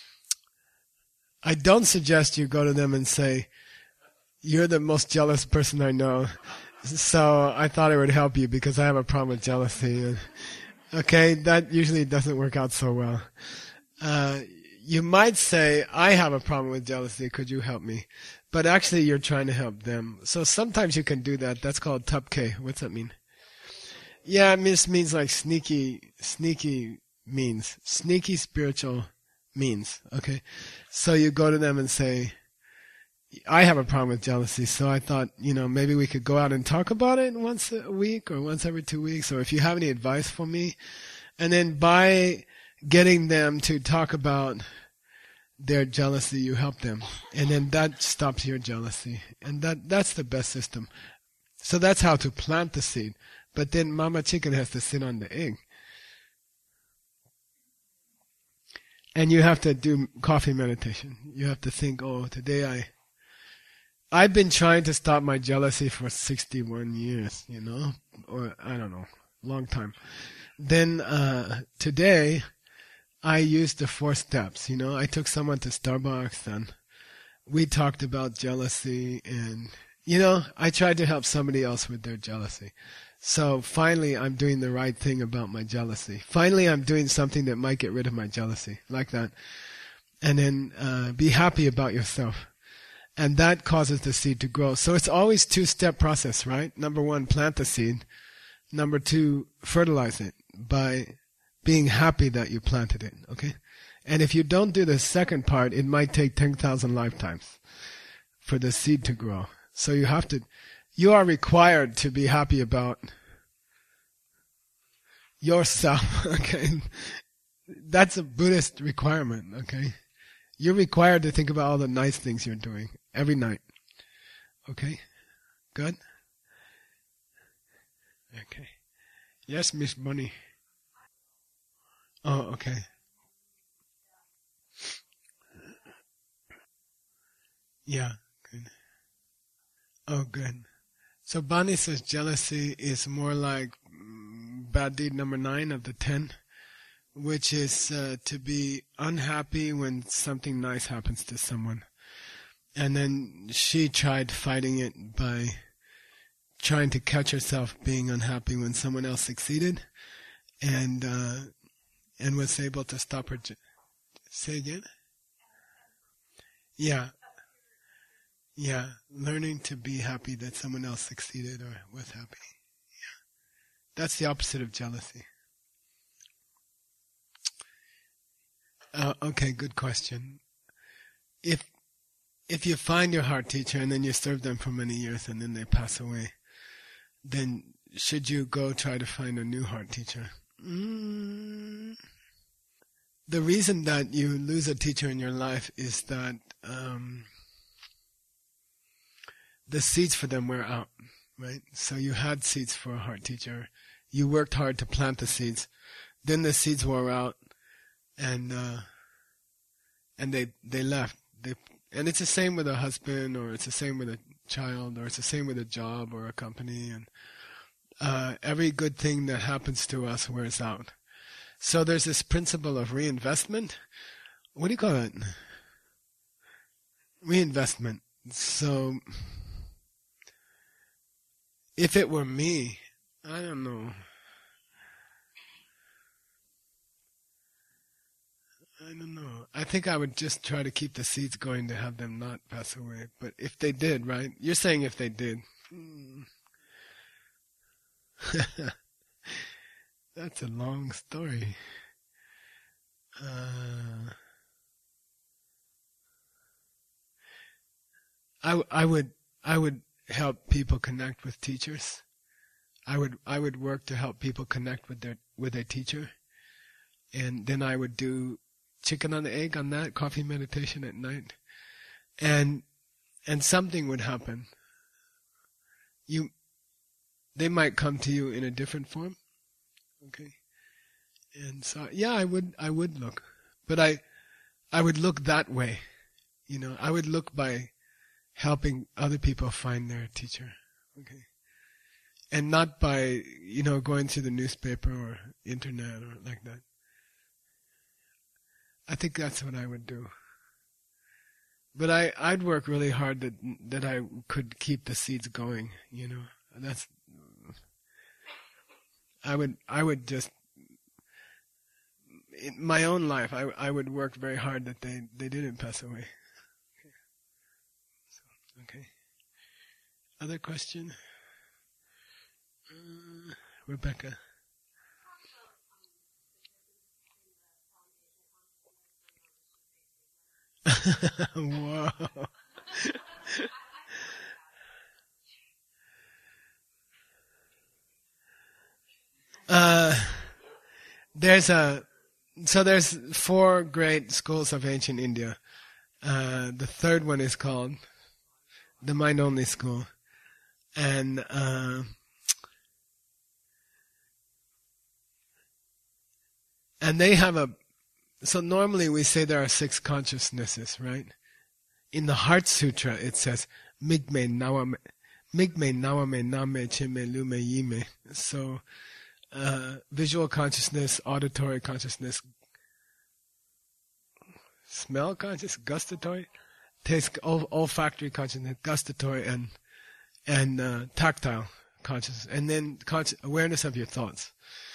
I don't suggest you go to them and say, you're the most jealous person I know, so I thought it would help you because I have a problem with jealousy. And, okay, that usually doesn't work out so well. Uh, you might say, I have a problem with jealousy, could you help me? But actually you're trying to help them. So sometimes you can do that. That's called tapke. What's that mean? Yeah, it means, means like sneaky, sneaky means. Sneaky spiritual means. Okay? So you go to them and say, I have a problem with jealousy, so I thought, you know, maybe we could go out and talk about it once a week or once every two weeks, or if you have any advice for me. And then by getting them to talk about their jealousy, you help them. And then that stops your jealousy. And that that's the best system. So that's how to plant the seed. But then Mama Chicken has to sit on the egg. And you have to do coffee meditation. You have to think, oh, today I... I've been trying to stop my jealousy for sixty-one years, you know? Or, I don't know, long time. Then uh, today... I used the four steps, you know. I took someone to Starbucks and we talked about jealousy and, you know, I tried to help somebody else with their jealousy. So finally I'm doing the right thing about my jealousy. Finally I'm doing something that might get rid of my jealousy, like that. And then uh, be happy about yourself. And that causes the seed to grow. So it's always two-step process, right? Number one, plant the seed. Number two, fertilize it by being happy that you planted it, okay? And if you don't do the second part, it might take ten thousand lifetimes for the seed to grow. So you have to, you are required to be happy about yourself, okay? That's a Buddhist requirement, okay? You're required to think about all the nice things you're doing every night, okay? Good? Okay. Yes, Miss Bunny. Oh, okay. Yeah, good. Oh, good. So Bani says jealousy is more like mm, bad deed number nine of the ten, which is uh, to be unhappy when something nice happens to someone. And then she tried fighting it by trying to catch herself being unhappy when someone else succeeded, and uh, and was able to stop her. Je- Say again? Yeah. Yeah, learning to be happy that someone else succeeded or was happy. Yeah. That's the opposite of jealousy. Uh, okay, good question. If if you find your heart teacher and then you serve them for many years and then they pass away, then should you go try to find a new heart teacher? Mm. The reason that you lose a teacher in your life is that um, the seeds for them wear out, right? So you had seeds for a heart teacher. You worked hard to plant the seeds. Then the seeds wore out, and uh, and they they left. They and it's the same with a husband, or it's the same with a child, or it's the same with a job or a company. And uh, every good thing that happens to us wears out. So there's this principle of reinvestment. What do you call it? Reinvestment. So if it were me, I don't know. I don't know. I think I would just try to keep the seeds going to have them not pass away. But if they did, right? You're saying if they did. Hmm. That's a long story. Uh, I, I would I would help people connect with teachers. I would I would work to help people connect with their with a teacher, and then I would do chicken on the egg on that, coffee meditation at night, and and something would happen. You, they might come to you in a different form. Okay, and so yeah, I would I would look, but I I would look that way, you know. I would look by helping other people find their teacher, okay, and not by you know going through the newspaper or internet or like that. I think that's what I would do. But I I'd work really hard that that I could keep the seeds going, you know. That's I would I would just in my own life I I would work very hard that they, they didn't pass away. Okay. So, okay. Other question? Uh, Rebecca. Whoa. uh, there's a so there's four great schools of ancient India. Uh, the third one is called the Mind Only School, and uh, and they have a. So normally we say there are six consciousnesses, right? In the Heart Sutra it says Migme Nawame Migme Nawame Name Chime Lume Yime. So uh, visual consciousness, auditory consciousness, smell consciousness, gustatory, taste, ol- olfactory consciousness, gustatory, and and uh, tactile consciousness, and then consci- awareness of your thoughts.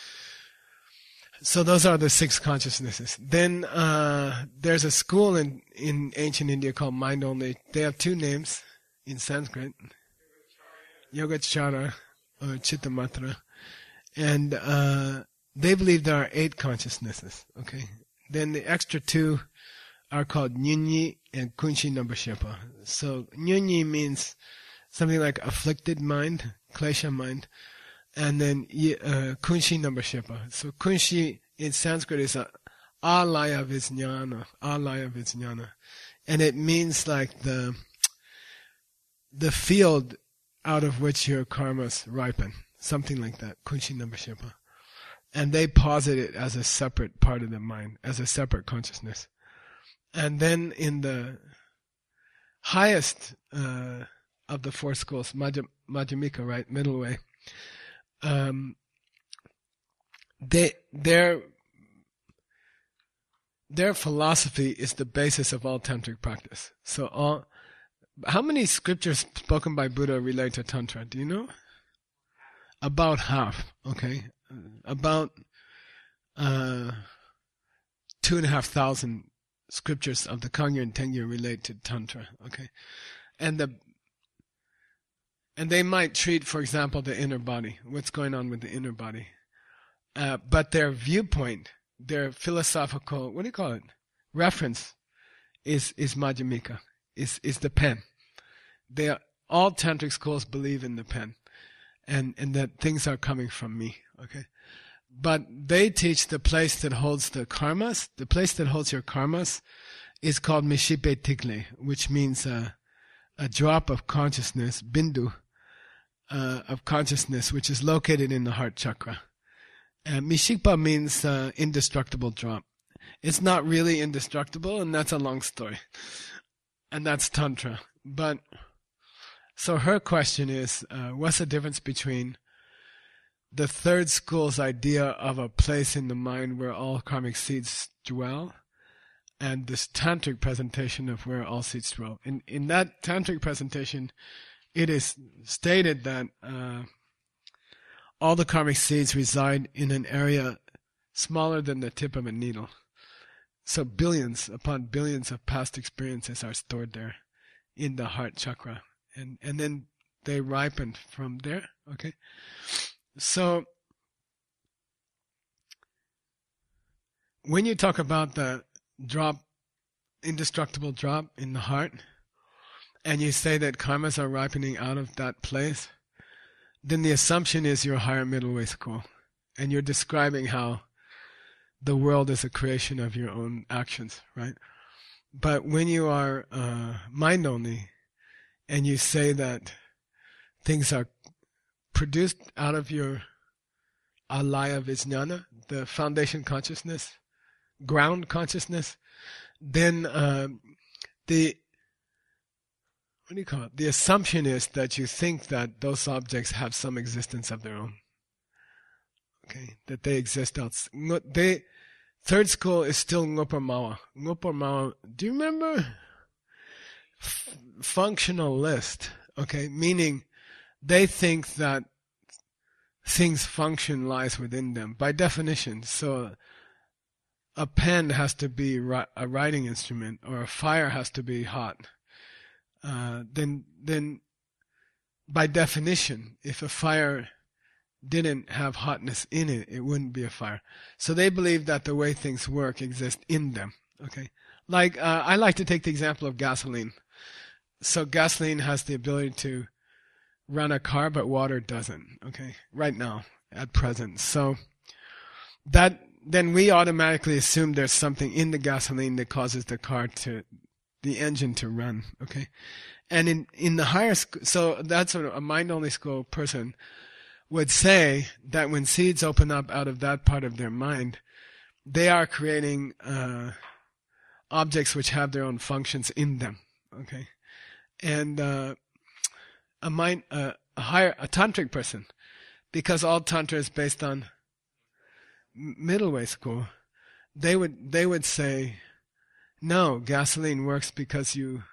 So those are the six consciousnesses. Then uh, there's a school in, in ancient India called Mind Only. They have two names in Sanskrit, Yogacara or Chittamatra. And uh, they believe there are eight consciousnesses. Okay. Then the extra two are called Nyunyi and Kunshi Nambashepa. So Nyunyi means something like afflicted mind, klesha mind. And then uh, Kunshi Nambashepa. So Kunshi in Sanskrit is a alaya vijnana, alaya vijnana, and it means like the the field out of which your karmas ripen, something like that. Kunshi Nambashepa, and they posit it as a separate part of the mind, as a separate consciousness. And then in the highest uh, of the four schools, Madhya, Madhyamika, right, middle way. Um, they their their philosophy is the basis of all tantric practice. So, all how many scriptures spoken by Buddha relate to tantra? Do you know? About half. Okay, about uh, two and a half thousand scriptures of the Kagyu and Tengyu relate to tantra. Okay, and the and they might treat, for example, the inner body. What's going on with the inner body? Uh, but their viewpoint, their philosophical, what do you call it? Reference is is Madhyamika, is is the pen. They are, all tantric schools believe in the pen, and and that things are coming from me. Okay, but they teach the place that holds the karmas. The place that holds your karmas is called Mishipe Tigle, which means uh, a drop of consciousness, bindu, uh, of consciousness, which is located in the heart chakra. Uh, Mishikpa means uh, indestructible drop. It's not really indestructible, and that's a long story. And that's Tantra. But, so her question is, uh, what's the difference between the third school's idea of a place in the mind where all karmic seeds dwell, and this tantric presentation of where all seeds dwell? In, in that tantric presentation, it is stated that uh, all the karmic seeds reside in an area smaller than the tip of a needle. So billions upon billions of past experiences are stored there in the heart chakra. And, and then they ripen from there. Okay? So, when you talk about the drop, indestructible drop in the heart, and you say that karmas are ripening out of that place, then the assumption is you're higher middle way school, and you're describing how the world is a creation of your own actions, right? But when you are uh, mind only, and you say that things are produced out of your alaya vijnana, the foundation consciousness, ground consciousness, then uh, the what do you call it? The assumption is that you think that those objects have some existence of their own. Okay, that they exist outside. They, third school is still Ngopar Mawa. Ngopar Mawa, do you remember? F- functional list. Okay, meaning they think that things function lies within them by definition. So a pen has to be ri- a writing instrument, or a fire has to be hot. Uh, then, then, by definition, if a fire didn't have hotness in it, it wouldn't be a fire. So they believe that the way things work exist in them. Okay, like uh, I like to take the example of gasoline. So gasoline has the ability to run a car, but water doesn't. Okay, right now, at present. So that then we automatically assume there's something in the gasoline that causes the car to. The engine to run, okay? And in, in the higher school, so that's what a mind-only school person would say, that when seeds open up out of that part of their mind, they are creating uh, objects which have their own functions in them, okay? And uh, a mind, uh, a higher, a tantric person, because all tantra is based on middle way school, they would they would say, no, gasoline works because you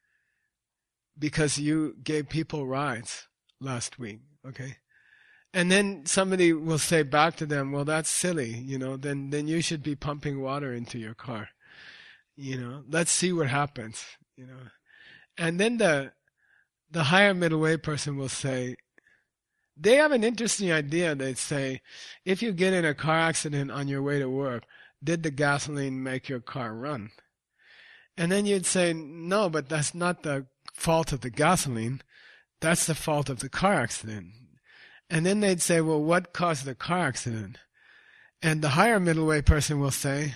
because you gave people rides last week, okay? And then somebody will say back to them, well, that's silly, you know, then then you should be pumping water into your car. You know, let's see what happens, you know. And then the the higher middle way person will say, they have an interesting idea. They'd say, if you get in a car accident on your way to work, did the gasoline make your car run? And then you'd say, no, but that's not the fault of the gasoline. That's the fault of the car accident. And then they'd say, well, what caused the car accident? And the higher middle way person will say,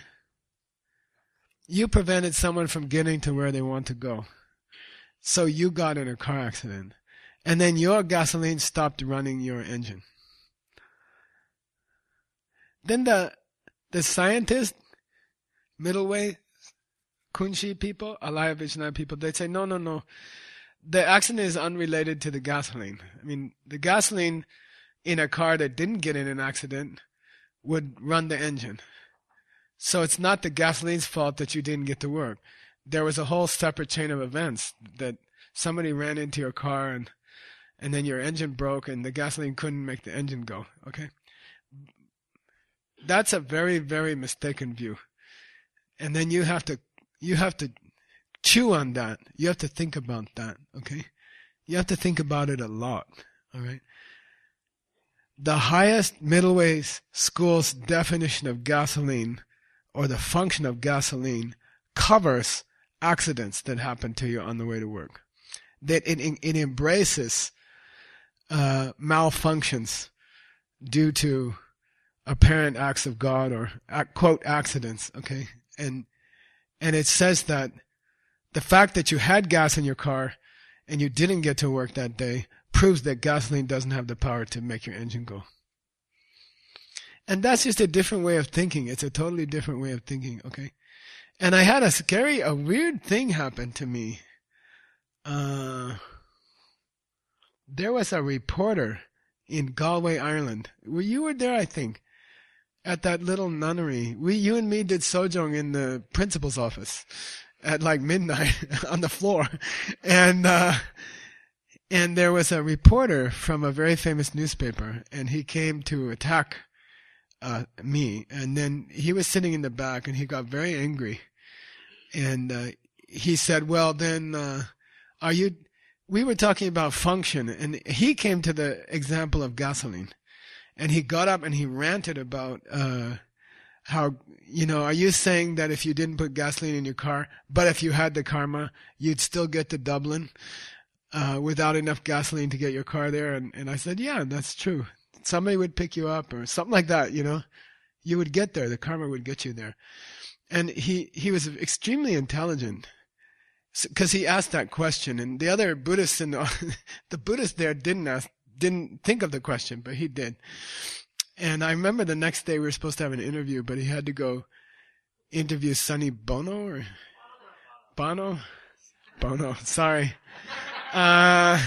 you prevented someone from getting to where they want to go. So you got in a car accident. And then your gasoline stopped running your engine. Then the the scientist, middle way, Kunshi people, Alaya Vijnana people, they'd say, no, no, no. the accident is unrelated to the gasoline. I mean, the gasoline in a car that didn't get in an accident would run the engine. So it's not the gasoline's fault that you didn't get to work. There was a whole separate chain of events that somebody ran into your car and and then your engine broke and the gasoline couldn't make the engine go. Okay? That's a very, very mistaken view. And then you have to you have to chew on that. You have to think about that. Okay? You have to think about it a lot. All right? The highest middle way school's definition of gasoline, or the function of gasoline, covers accidents that happen to you on the way to work. That it, it, it embraces uh, malfunctions due to apparent acts of God or quote accidents. Okay, and and it says that the fact that you had gas in your car and you didn't get to work that day proves that gasoline doesn't have the power to make your engine go. And that's just a different way of thinking. It's a totally different way of thinking, okay? And I had a scary, a weird thing happen to me. Uh, there was a reporter in Galway, Ireland. Well, you were there, I think, at that little nunnery. We, you and me did sojong in the principal's office at like midnight on the floor. And, uh, And there was a reporter from a very famous newspaper, and he came to attack uh, me. And then he was sitting in the back, and he got very angry. And uh, he said, well, then, uh, are you... We were talking about function, and he came to the example of gasoline. And he got up and he ranted about uh, how, you know, are you saying that if you didn't put gasoline in your car, but if you had the karma, you'd still get to Dublin? Uh, without enough gasoline to get your car there. And, and I said, yeah, that's true. Somebody would pick you up or something like that, you know. You would get there. The karma would get you there. And he, he was extremely intelligent because he asked that question. And the other Buddhists in the, the Buddhists there didn't ask, didn't think of the question, but he did. And I remember the next day we were supposed to have an interview, but he had to go interview Sonny Bono or Bono? Bono, sorry. Uh,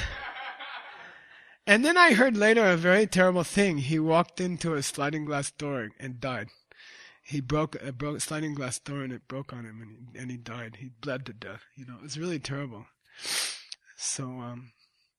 and then I heard later a very terrible thing. He walked into a sliding glass door and died. He broke a broke sliding glass door and it broke on him and he, and he died. He bled to death. You know, it was really terrible. So, um,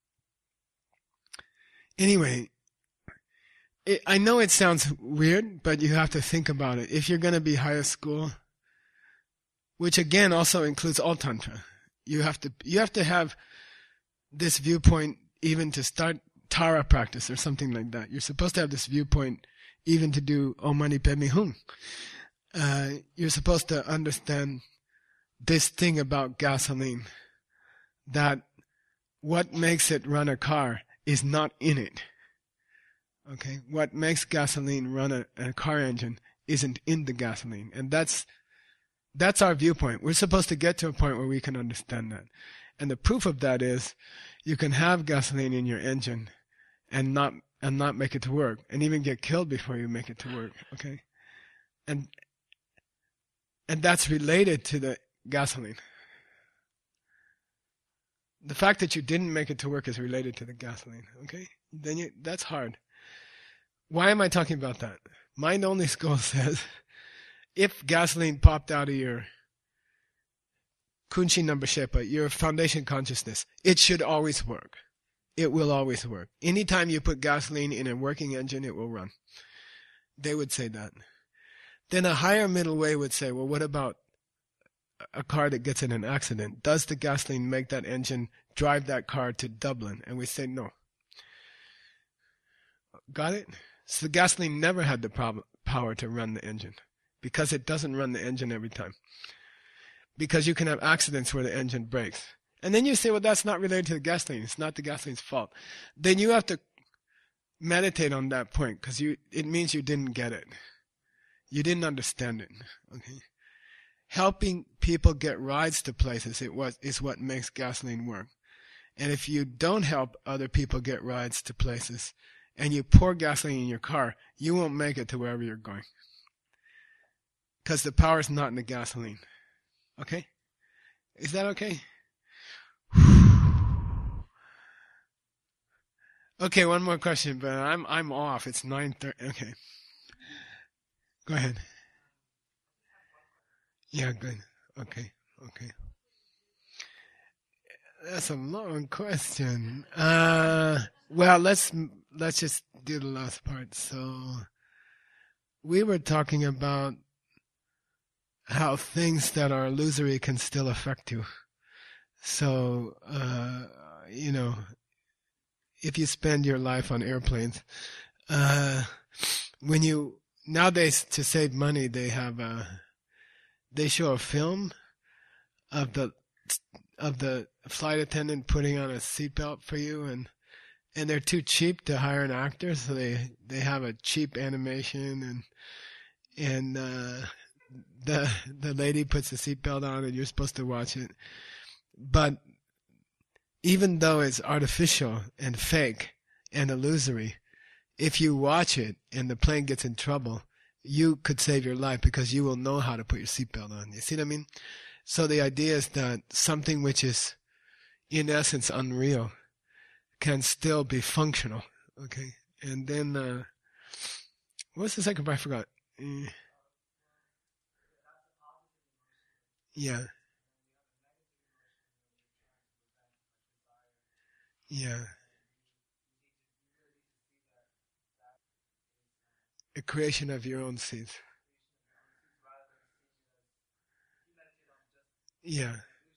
anyway, it, I know it sounds weird, but you have to think about it. If you're going to be higher school, which again also includes all Tantra, you have to, you have to have this viewpoint even to start Tara practice or something like that. You're supposed to have this viewpoint even to do Om Mani Padme Hum. Uh, you're supposed to understand this thing about gasoline, that what makes it run a car is not in it. Okay? What makes gasoline run a, a car engine isn't in the gasoline. And that's, that's our viewpoint. We're supposed to get to a point where we can understand that. And the proof of that is you can have gasoline in your engine and not and not make it to work, and even get killed before you make it to work. Okay, and and that's related to the gasoline. The fact that you didn't make it to work is related to the gasoline. Okay, then you, that's hard. Why am I talking about that? Mind Only School says if gasoline popped out of your Kunchi number Shepa, your foundation consciousness, it should always work. It will always work. Anytime you put gasoline in a working engine, it will run. They would say that. Then a higher middle way would say, well, what about a car that gets in an accident? Does the gasoline make that engine drive that car to Dublin? And we say no. Got it? So the gasoline never had the prob- power to run the engine because it doesn't run the engine every time. Because you can have accidents where the engine breaks. And then you say, well, that's not related to the gasoline. It's not the gasoline's fault. Then you have to meditate on that point because you it means you didn't get it. You didn't understand it. Okay? Helping people get rides to places it was, is what makes gasoline work. And if you don't help other people get rides to places and you pour gasoline in your car, you won't make it to wherever you're going. Because the power is not in the gasoline. Okay? Is that okay? Okay, one more question, but I'm I'm off. It's nine thirty. Okay, go ahead. Yeah, good. Okay, okay. That's a long question. Uh, well, let's let's just do the last part. So we were talking about how things that are illusory can still affect you. So, uh, you know, if you spend your life on airplanes, uh, when you nowadays to save money, they have uh, they show a film of the of the flight attendant putting on a seatbelt for you, and and they're too cheap to hire an actor, so they they have a cheap animation, and and uh, the the lady puts the seatbelt on, and you're supposed to watch it, but even though it's artificial and fake and illusory, if you watch it and the plane gets in trouble, you could save your life because you will know how to put your seatbelt on. You see what I mean? So the idea is that something which is, in essence, unreal can still be functional. Okay? And then, uh, what's the second part? I forgot. Eh, Yeah, yeah. A creation of your own seeds. Yeah,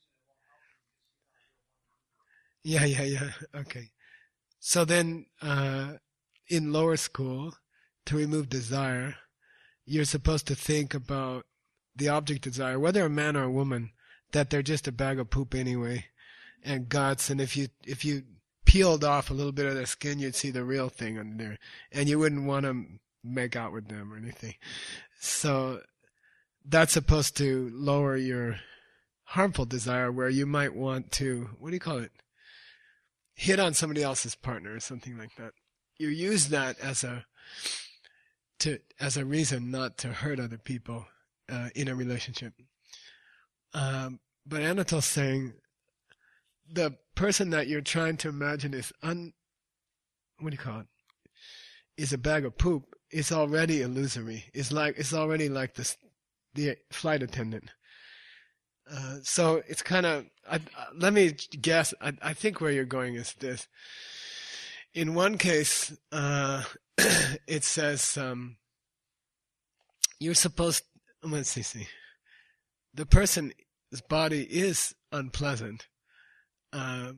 yeah, yeah, yeah. Okay. So then, uh, in lower school, to remove desire, you're supposed to think about the object desire, whether a man or a woman, that they're just a bag of poop anyway, and guts. And if you if you peeled off a little bit of their skin, you'd see the real thing under there, and you wouldn't want to make out with them or anything. So that's supposed to lower your harmful desire, where you might want to, what do you call it, hit on somebody else's partner or something like that. You use that as a to as a reason not to hurt other people uh, in a relationship. Um, but Anatol's saying the person that you're trying to imagine is un what do you call it? Is a bag of poop. It's already illusory. It's like it's already like this the flight attendant. Uh, so it's kind of. I, uh, let me guess. I, I think where you're going is this. In one case, uh, it says um, you're supposed. Let's see, see. The person's body is unpleasant, uh,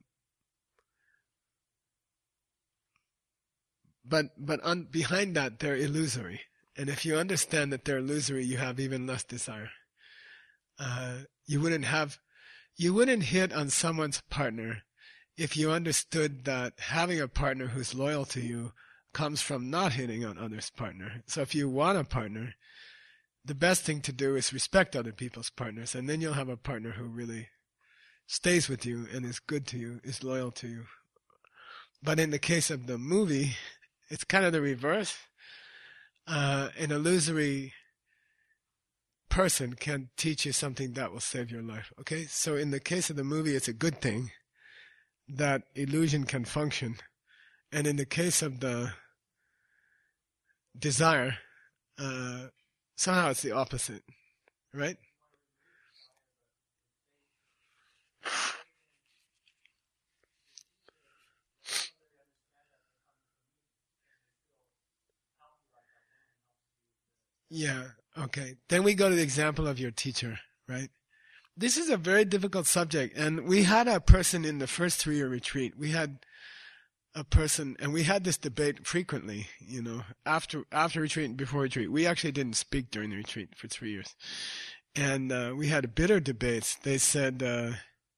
but but un, behind that they're illusory. And if you understand that they're illusory, you have even less desire. Uh, you wouldn't have, you wouldn't hit on someone's partner if you understood that having a partner who's loyal to you comes from not hitting on others' partner. So if you want a partner, the best thing to do is respect other people's partners, and then you'll have a partner who really stays with you and is good to you, is loyal to you. But in the case of the movie, it's kind of the reverse. Uh, an illusory person can teach you something that will save your life. Okay? So in the case of the movie, it's a good thing that illusion can function. And in the case of the desire, uh, somehow it's the opposite. Right? Yeah. Okay. Then we go to the example of your teacher, right? This is a very difficult subject, and we had a person in the first three-year retreat. We had a person, and we had this debate frequently, you know, after after retreat and before retreat. We actually didn't speak during the retreat for three years. And uh, we had bitter debates. They said, uh,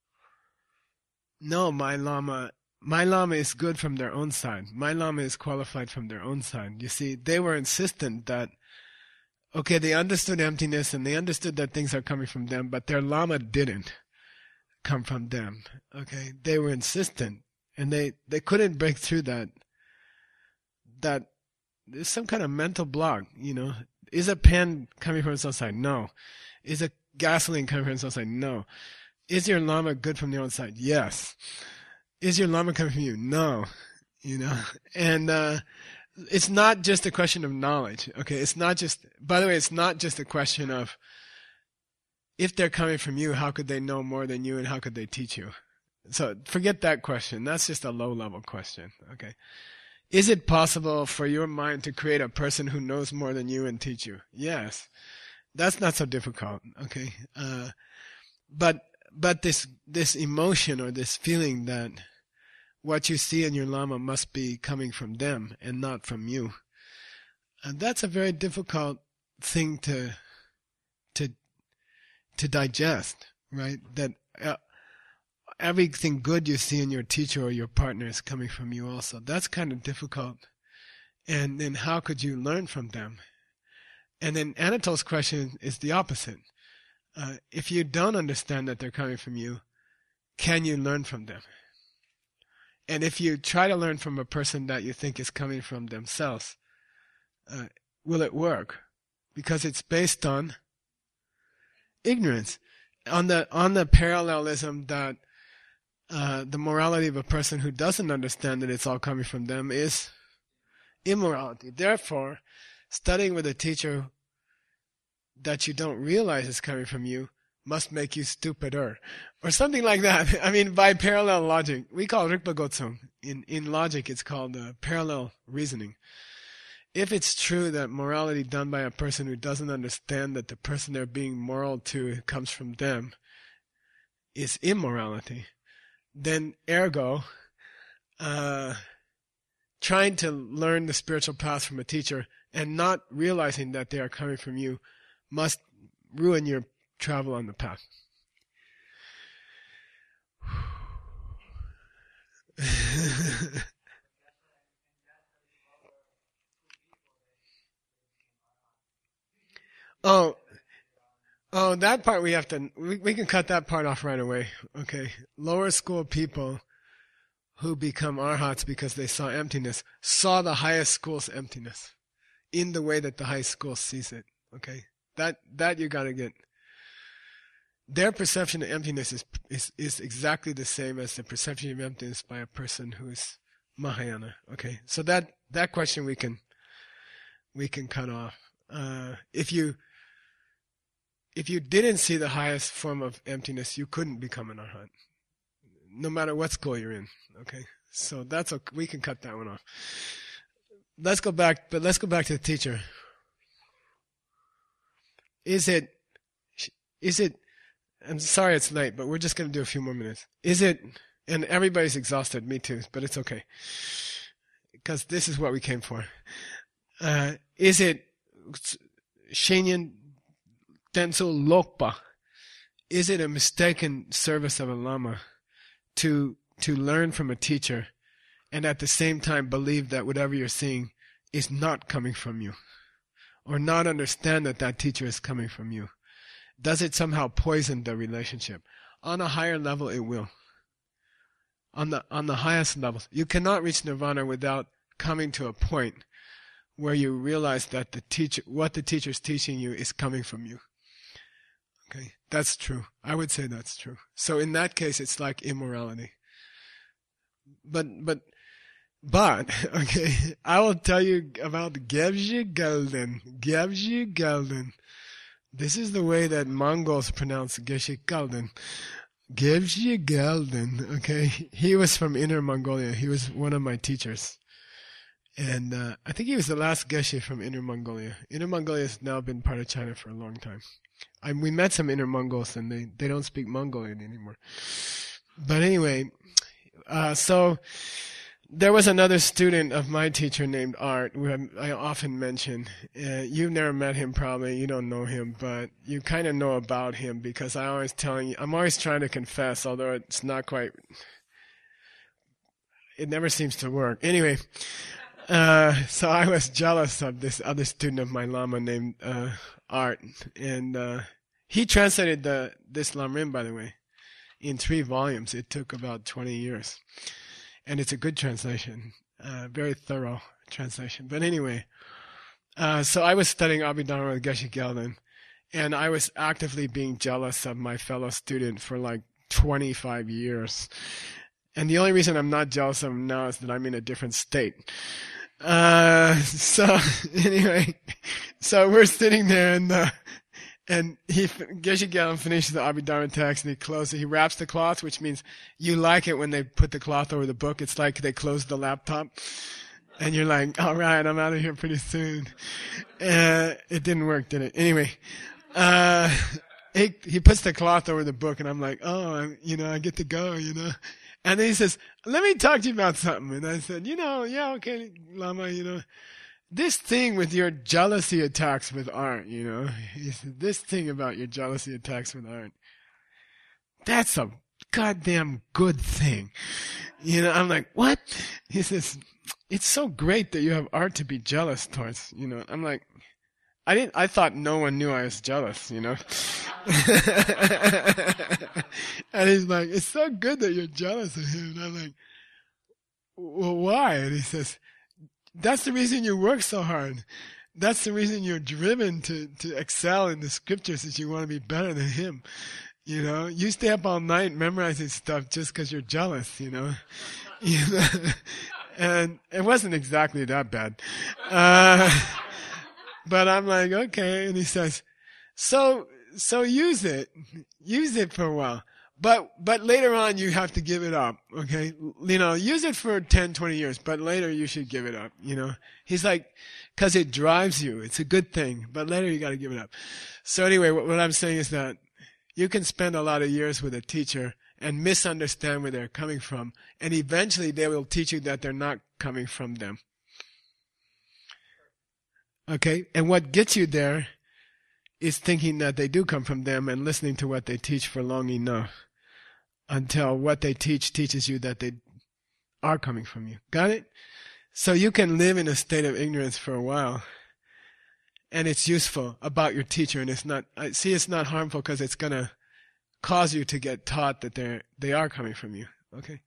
no, my Lama, my Lama is good from their own side. My Lama is qualified from their own side. You see, they were insistent that okay, they understood emptiness and they understood that things are coming from them, but their Lama didn't come from them. Okay, they were insistent, and they, they couldn't break through that. That there's some kind of mental block. You know, is a pen coming from its own side? No. Is a gasoline coming from its own side? No. Is your Lama good from the own side? Yes. Is your Lama coming from you? No. you know. And uh, it's not just a question of knowledge, okay? It's not just, by the way, it's not just a question of if they're coming from you, how could they know more than you and how could they teach you? So forget that question. That's just a low-level question, okay? Is it possible for your mind to create a person who knows more than you and teach you? Yes. That's not so difficult, okay? Uh, but but this this emotion or this feeling that what you see in your Lama must be coming from them and not from you, and that's a very difficult thing to to to digest, right? That uh, everything good you see in your teacher or your partner is coming from you also. That's kind of difficult. And then how could you learn from them? And then Anatol's question is the opposite. Uh, if you don't understand that they're coming from you, can you learn from them? And if you try to learn from a person that you think is coming from themselves, uh, will it work? Because it's based on ignorance, on the on the parallelism that uh, the morality of a person who doesn't understand that it's all coming from them is immorality. Therefore, studying with a teacher that you don't realize is coming from you must make you stupider, or something like that. I mean, by parallel logic. We call it Rikpa Gotsung. In, in logic, it's called uh, parallel reasoning. If it's true that morality done by a person who doesn't understand that the person they're being moral to comes from them is immorality, then ergo, uh, trying to learn the spiritual path from a teacher and not realizing that they are coming from you must ruin your travel on the path. oh, oh, that part we have to, we, we can cut that part off right away. Okay. Lower school people who become arhats because they saw emptiness, saw the highest school's emptiness in the way that the high school sees it. Okay. That, that you gotta get. Their perception of emptiness is, is, is exactly the same as the perception of emptiness by a person who is Mahayana. Okay. So that, that question we can, we can cut off. Uh, if you, if you didn't see the highest form of emptiness, you couldn't become an arhat. No matter what school you're in. Okay. So that's okay. We can cut that one off. Let's go back, but let's go back to the teacher. Is it, is it, I'm sorry it's late, but we're just going to do a few more minutes. Is it, and everybody's exhausted, me too, but it's okay. Because this is what we came for. Uh, is it Shenyan Denso Lokpa? Is it a mistaken service of a Lama to, to learn from a teacher and at the same time believe that whatever you're seeing is not coming from you? Or not understand that that teacher is coming from you? Does it somehow poison the relationship? On a higher level, it will. On the on the highest levels, you cannot reach nirvana without coming to a point where you realize that the teacher, what the teacher is teaching you, is coming from you. Okay, that's true. I would say that's true. So in that case, it's like immorality. But but. But, okay, I will tell you about Gebje Gelden. Gebje Gelden. This is the way that Mongols pronounce Geshe Gelden. Gebje Gelden, okay? He was from Inner Mongolia. He was one of my teachers. And uh, I think he was the last Geshe from Inner Mongolia. Inner Mongolia has now been part of China for a long time. I, we met some Inner Mongols, and they, they don't speak Mongolian anymore. But anyway, uh, so... there was another student of my teacher named Art, who I often mention. Uh, you've never met him probably, you don't know him, but you kind of know about him because I always telling you, I'm always trying to confess, although it's not quite, it never seems to work. Anyway, uh, so I was jealous of this other student of my Lama named uh, Art, and uh, he translated the this Lamrim, by the way, in three volumes. It took about twenty years. And it's a good translation, uh, very thorough translation. But anyway, uh, so I was studying Abhidharma with Geshe Gelden, and I was actively being jealous of my fellow student for like twenty-five years. And the only reason I'm not jealous of him now is that I'm in a different state. Uh, so anyway, so we're sitting there and, uh, and he, Geshe Gelon finishes the Abhidharma text and he closes it. He wraps the cloth, which means you like it when they put the cloth over the book. It's like they close the laptop. And you're like, all right, I'm out of here pretty soon. Uh, it didn't work, did it? Anyway, uh, he, he puts the cloth over the book and I'm like, oh, I'm, you know, I get to go, you know. And then he says, let me talk to you about something. And I said, you know, yeah, okay, Lama, you know, this thing with your jealousy attacks with art, you know, he said, this thing about your jealousy attacks with art, that's a goddamn good thing. You know, I'm like, what? He says, it's so great that you have art to be jealous towards, you know. I'm like, I didn't, I thought no one knew I was jealous, you know. And he's like, it's so good that you're jealous of him. And I'm like, well, why? And he says, that's the reason you work so hard. That's the reason you're driven to, to excel in the scriptures, is you want to be better than him. You know, you stay up all night memorizing stuff just because you're jealous, you know. You know? And it wasn't exactly that bad. Uh, but I'm like, okay. And he says, so, so use it. Use it for a while. But, but later on you have to give it up, okay? You know, use it for ten, twenty years, but later you should give it up, you know? He's like, cause it drives you. It's a good thing, but later you gotta give it up. So anyway, what, what I'm saying is that you can spend a lot of years with a teacher and misunderstand where they're coming from, and eventually they will teach you that they're not coming from them. Okay? And what gets you there is thinking that they do come from them and listening to what they teach for long enough until what they teach teaches you that they are coming from you. Got it? So you can live in a state of ignorance for a while, and it's useful about your teacher, and it's not, I see it's not harmful because it's going to cause you to get taught that they're, they are coming from you. Okay?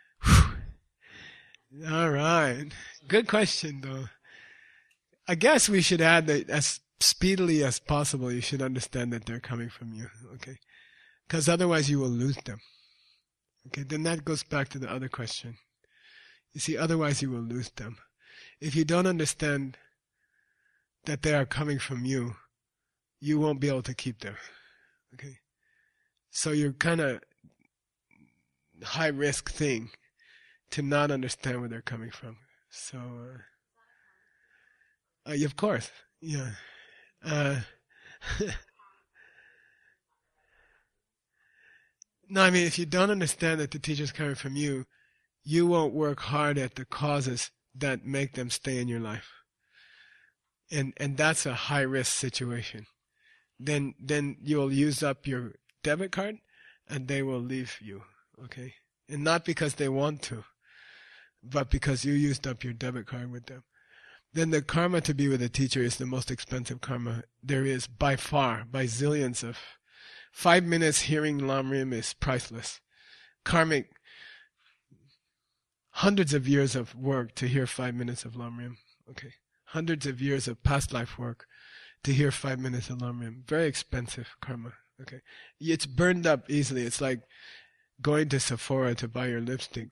Whew. All right. Good question, though. I guess we should add that as speedily as possible, you should understand that they're coming from you. Okay? Because otherwise you will lose them. Okay? Then that goes back to the other question. You see, otherwise you will lose them. If you don't understand that they are coming from you, you won't be able to keep them. Okay? So you're kind of high risk thing to not understand where they're coming from. So, uh, uh, of course, yeah. Uh, no, I mean, if you don't understand that the teacher's coming from you, you won't work hard at the causes that make them stay in your life. And and that's a high risk situation. Then then you'll use up your debit card and they will leave you. Okay? And not because they want to, but because you used up your debit card with them. Then the karma to be with a teacher is the most expensive karma there is by far, by zillions of. Five minutes hearing Lamrim is priceless. Karmic, hundreds of years of work to hear five minutes of Lamrim. Okay? Hundreds of years of past life work to hear five minutes of Lamrim. Very expensive karma. Okay? It's burned up easily. It's like going to Sephora to buy your lipstick.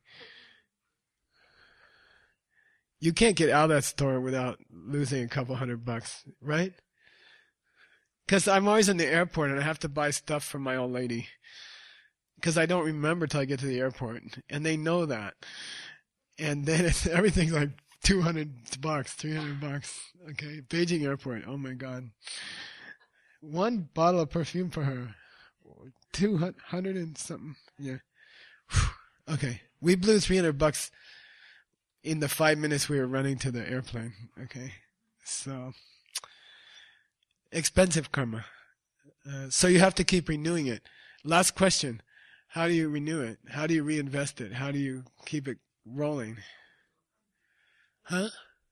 You can't get out of that store without losing a couple hundred bucks, right? Because I'm always in the airport and I have to buy stuff for my old lady. Because I don't remember till I get to the airport. And they know that. And then it's, everything's like two hundred bucks, three hundred bucks. Okay, Beijing airport, oh my god. One bottle of perfume for her. two hundred and something, yeah. Okay, we blew three hundred bucks in the five minutes we were running to the airplane. Okay, so expensive karma. Uh, so you have to keep renewing it. Last question: how do you renew it? How do you reinvest it? How do you keep it rolling? Huh?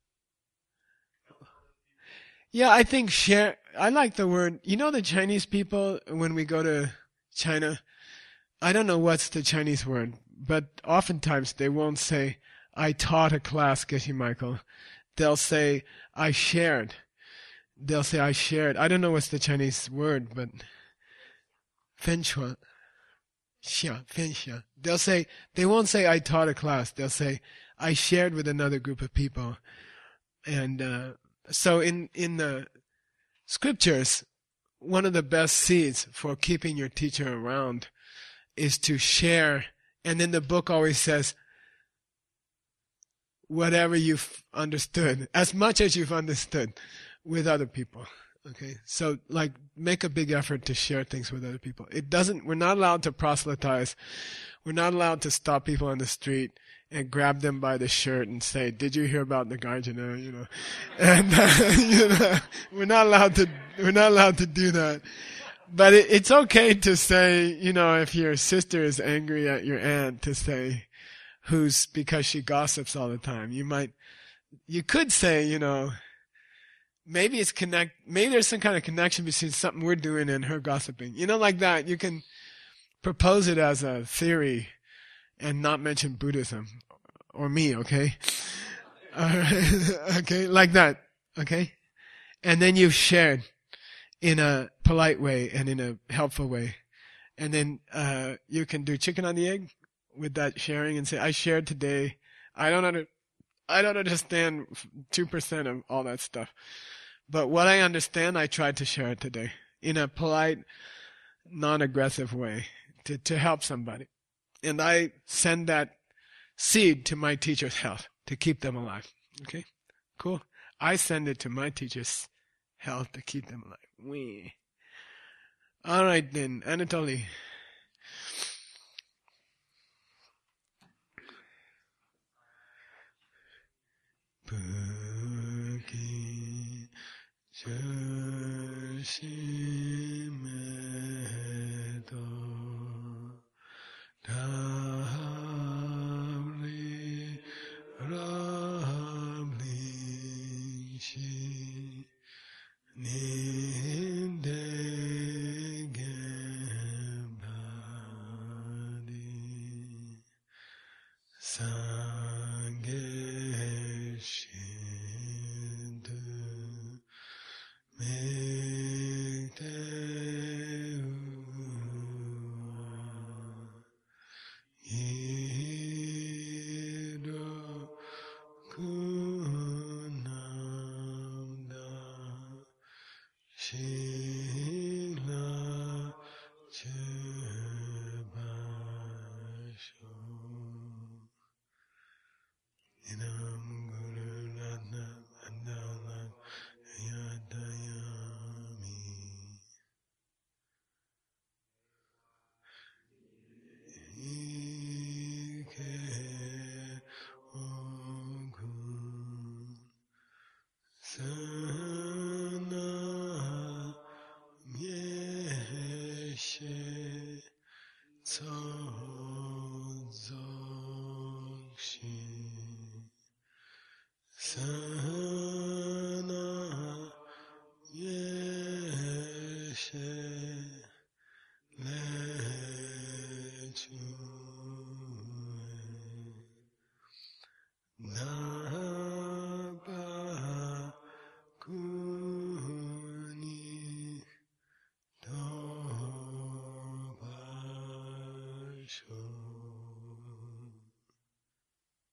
Yeah, I think share. I like the word. You know, the Chinese people when we go to China, I don't know what's the Chinese word, but oftentimes they won't say, I taught a class, Geshe Michael. They'll say, I shared. They'll say, I shared. I don't know what's the Chinese word, but Fenchua. xia, 分享. They'll say, they won't say I taught a class. They'll say I shared with another group of people. And uh, so in, in the scriptures, one of the best seeds for keeping your teacher around is to share. And then the book always says, whatever you've understood, as much as you've understood, with other people. Okay, so like make a big effort to share things with other people. It doesn't, we're not allowed to proselytize. We're not allowed to stop people on the street and grab them by the shirt and say, did you hear about the Nagarjuna, you know? And, uh, you know, we're not allowed to, we're not allowed to do that. But it, it's okay to say, you know, if your sister is angry at your aunt, to say, who's, because she gossips all the time. You might, you could say, you know, maybe it's connect, maybe there's some kind of connection between something we're doing and her gossiping. You know, like that. You can propose it as a theory and not mention Buddhism or me, okay? Alright, okay, like that, okay? And then you've shared in a polite way and in a helpful way. And then, uh, you can do chicken on the egg with that sharing and say, I shared today. I don't under, I don't understand two percent of all that stuff. But what I understand, I tried to share it today in a polite, non-aggressive way to, to help somebody. And I send that seed to my teacher's health to keep them alive. Okay? Cool. I send it to my teacher's health to keep them alive. Wee. All right then, Anatoly. Bhagi Jashime Ramli Ramli Shi Ninde Gembadi Sangye Shindu Mekte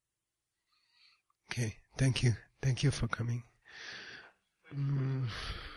Okay, thank you. Thank you for coming. Mm.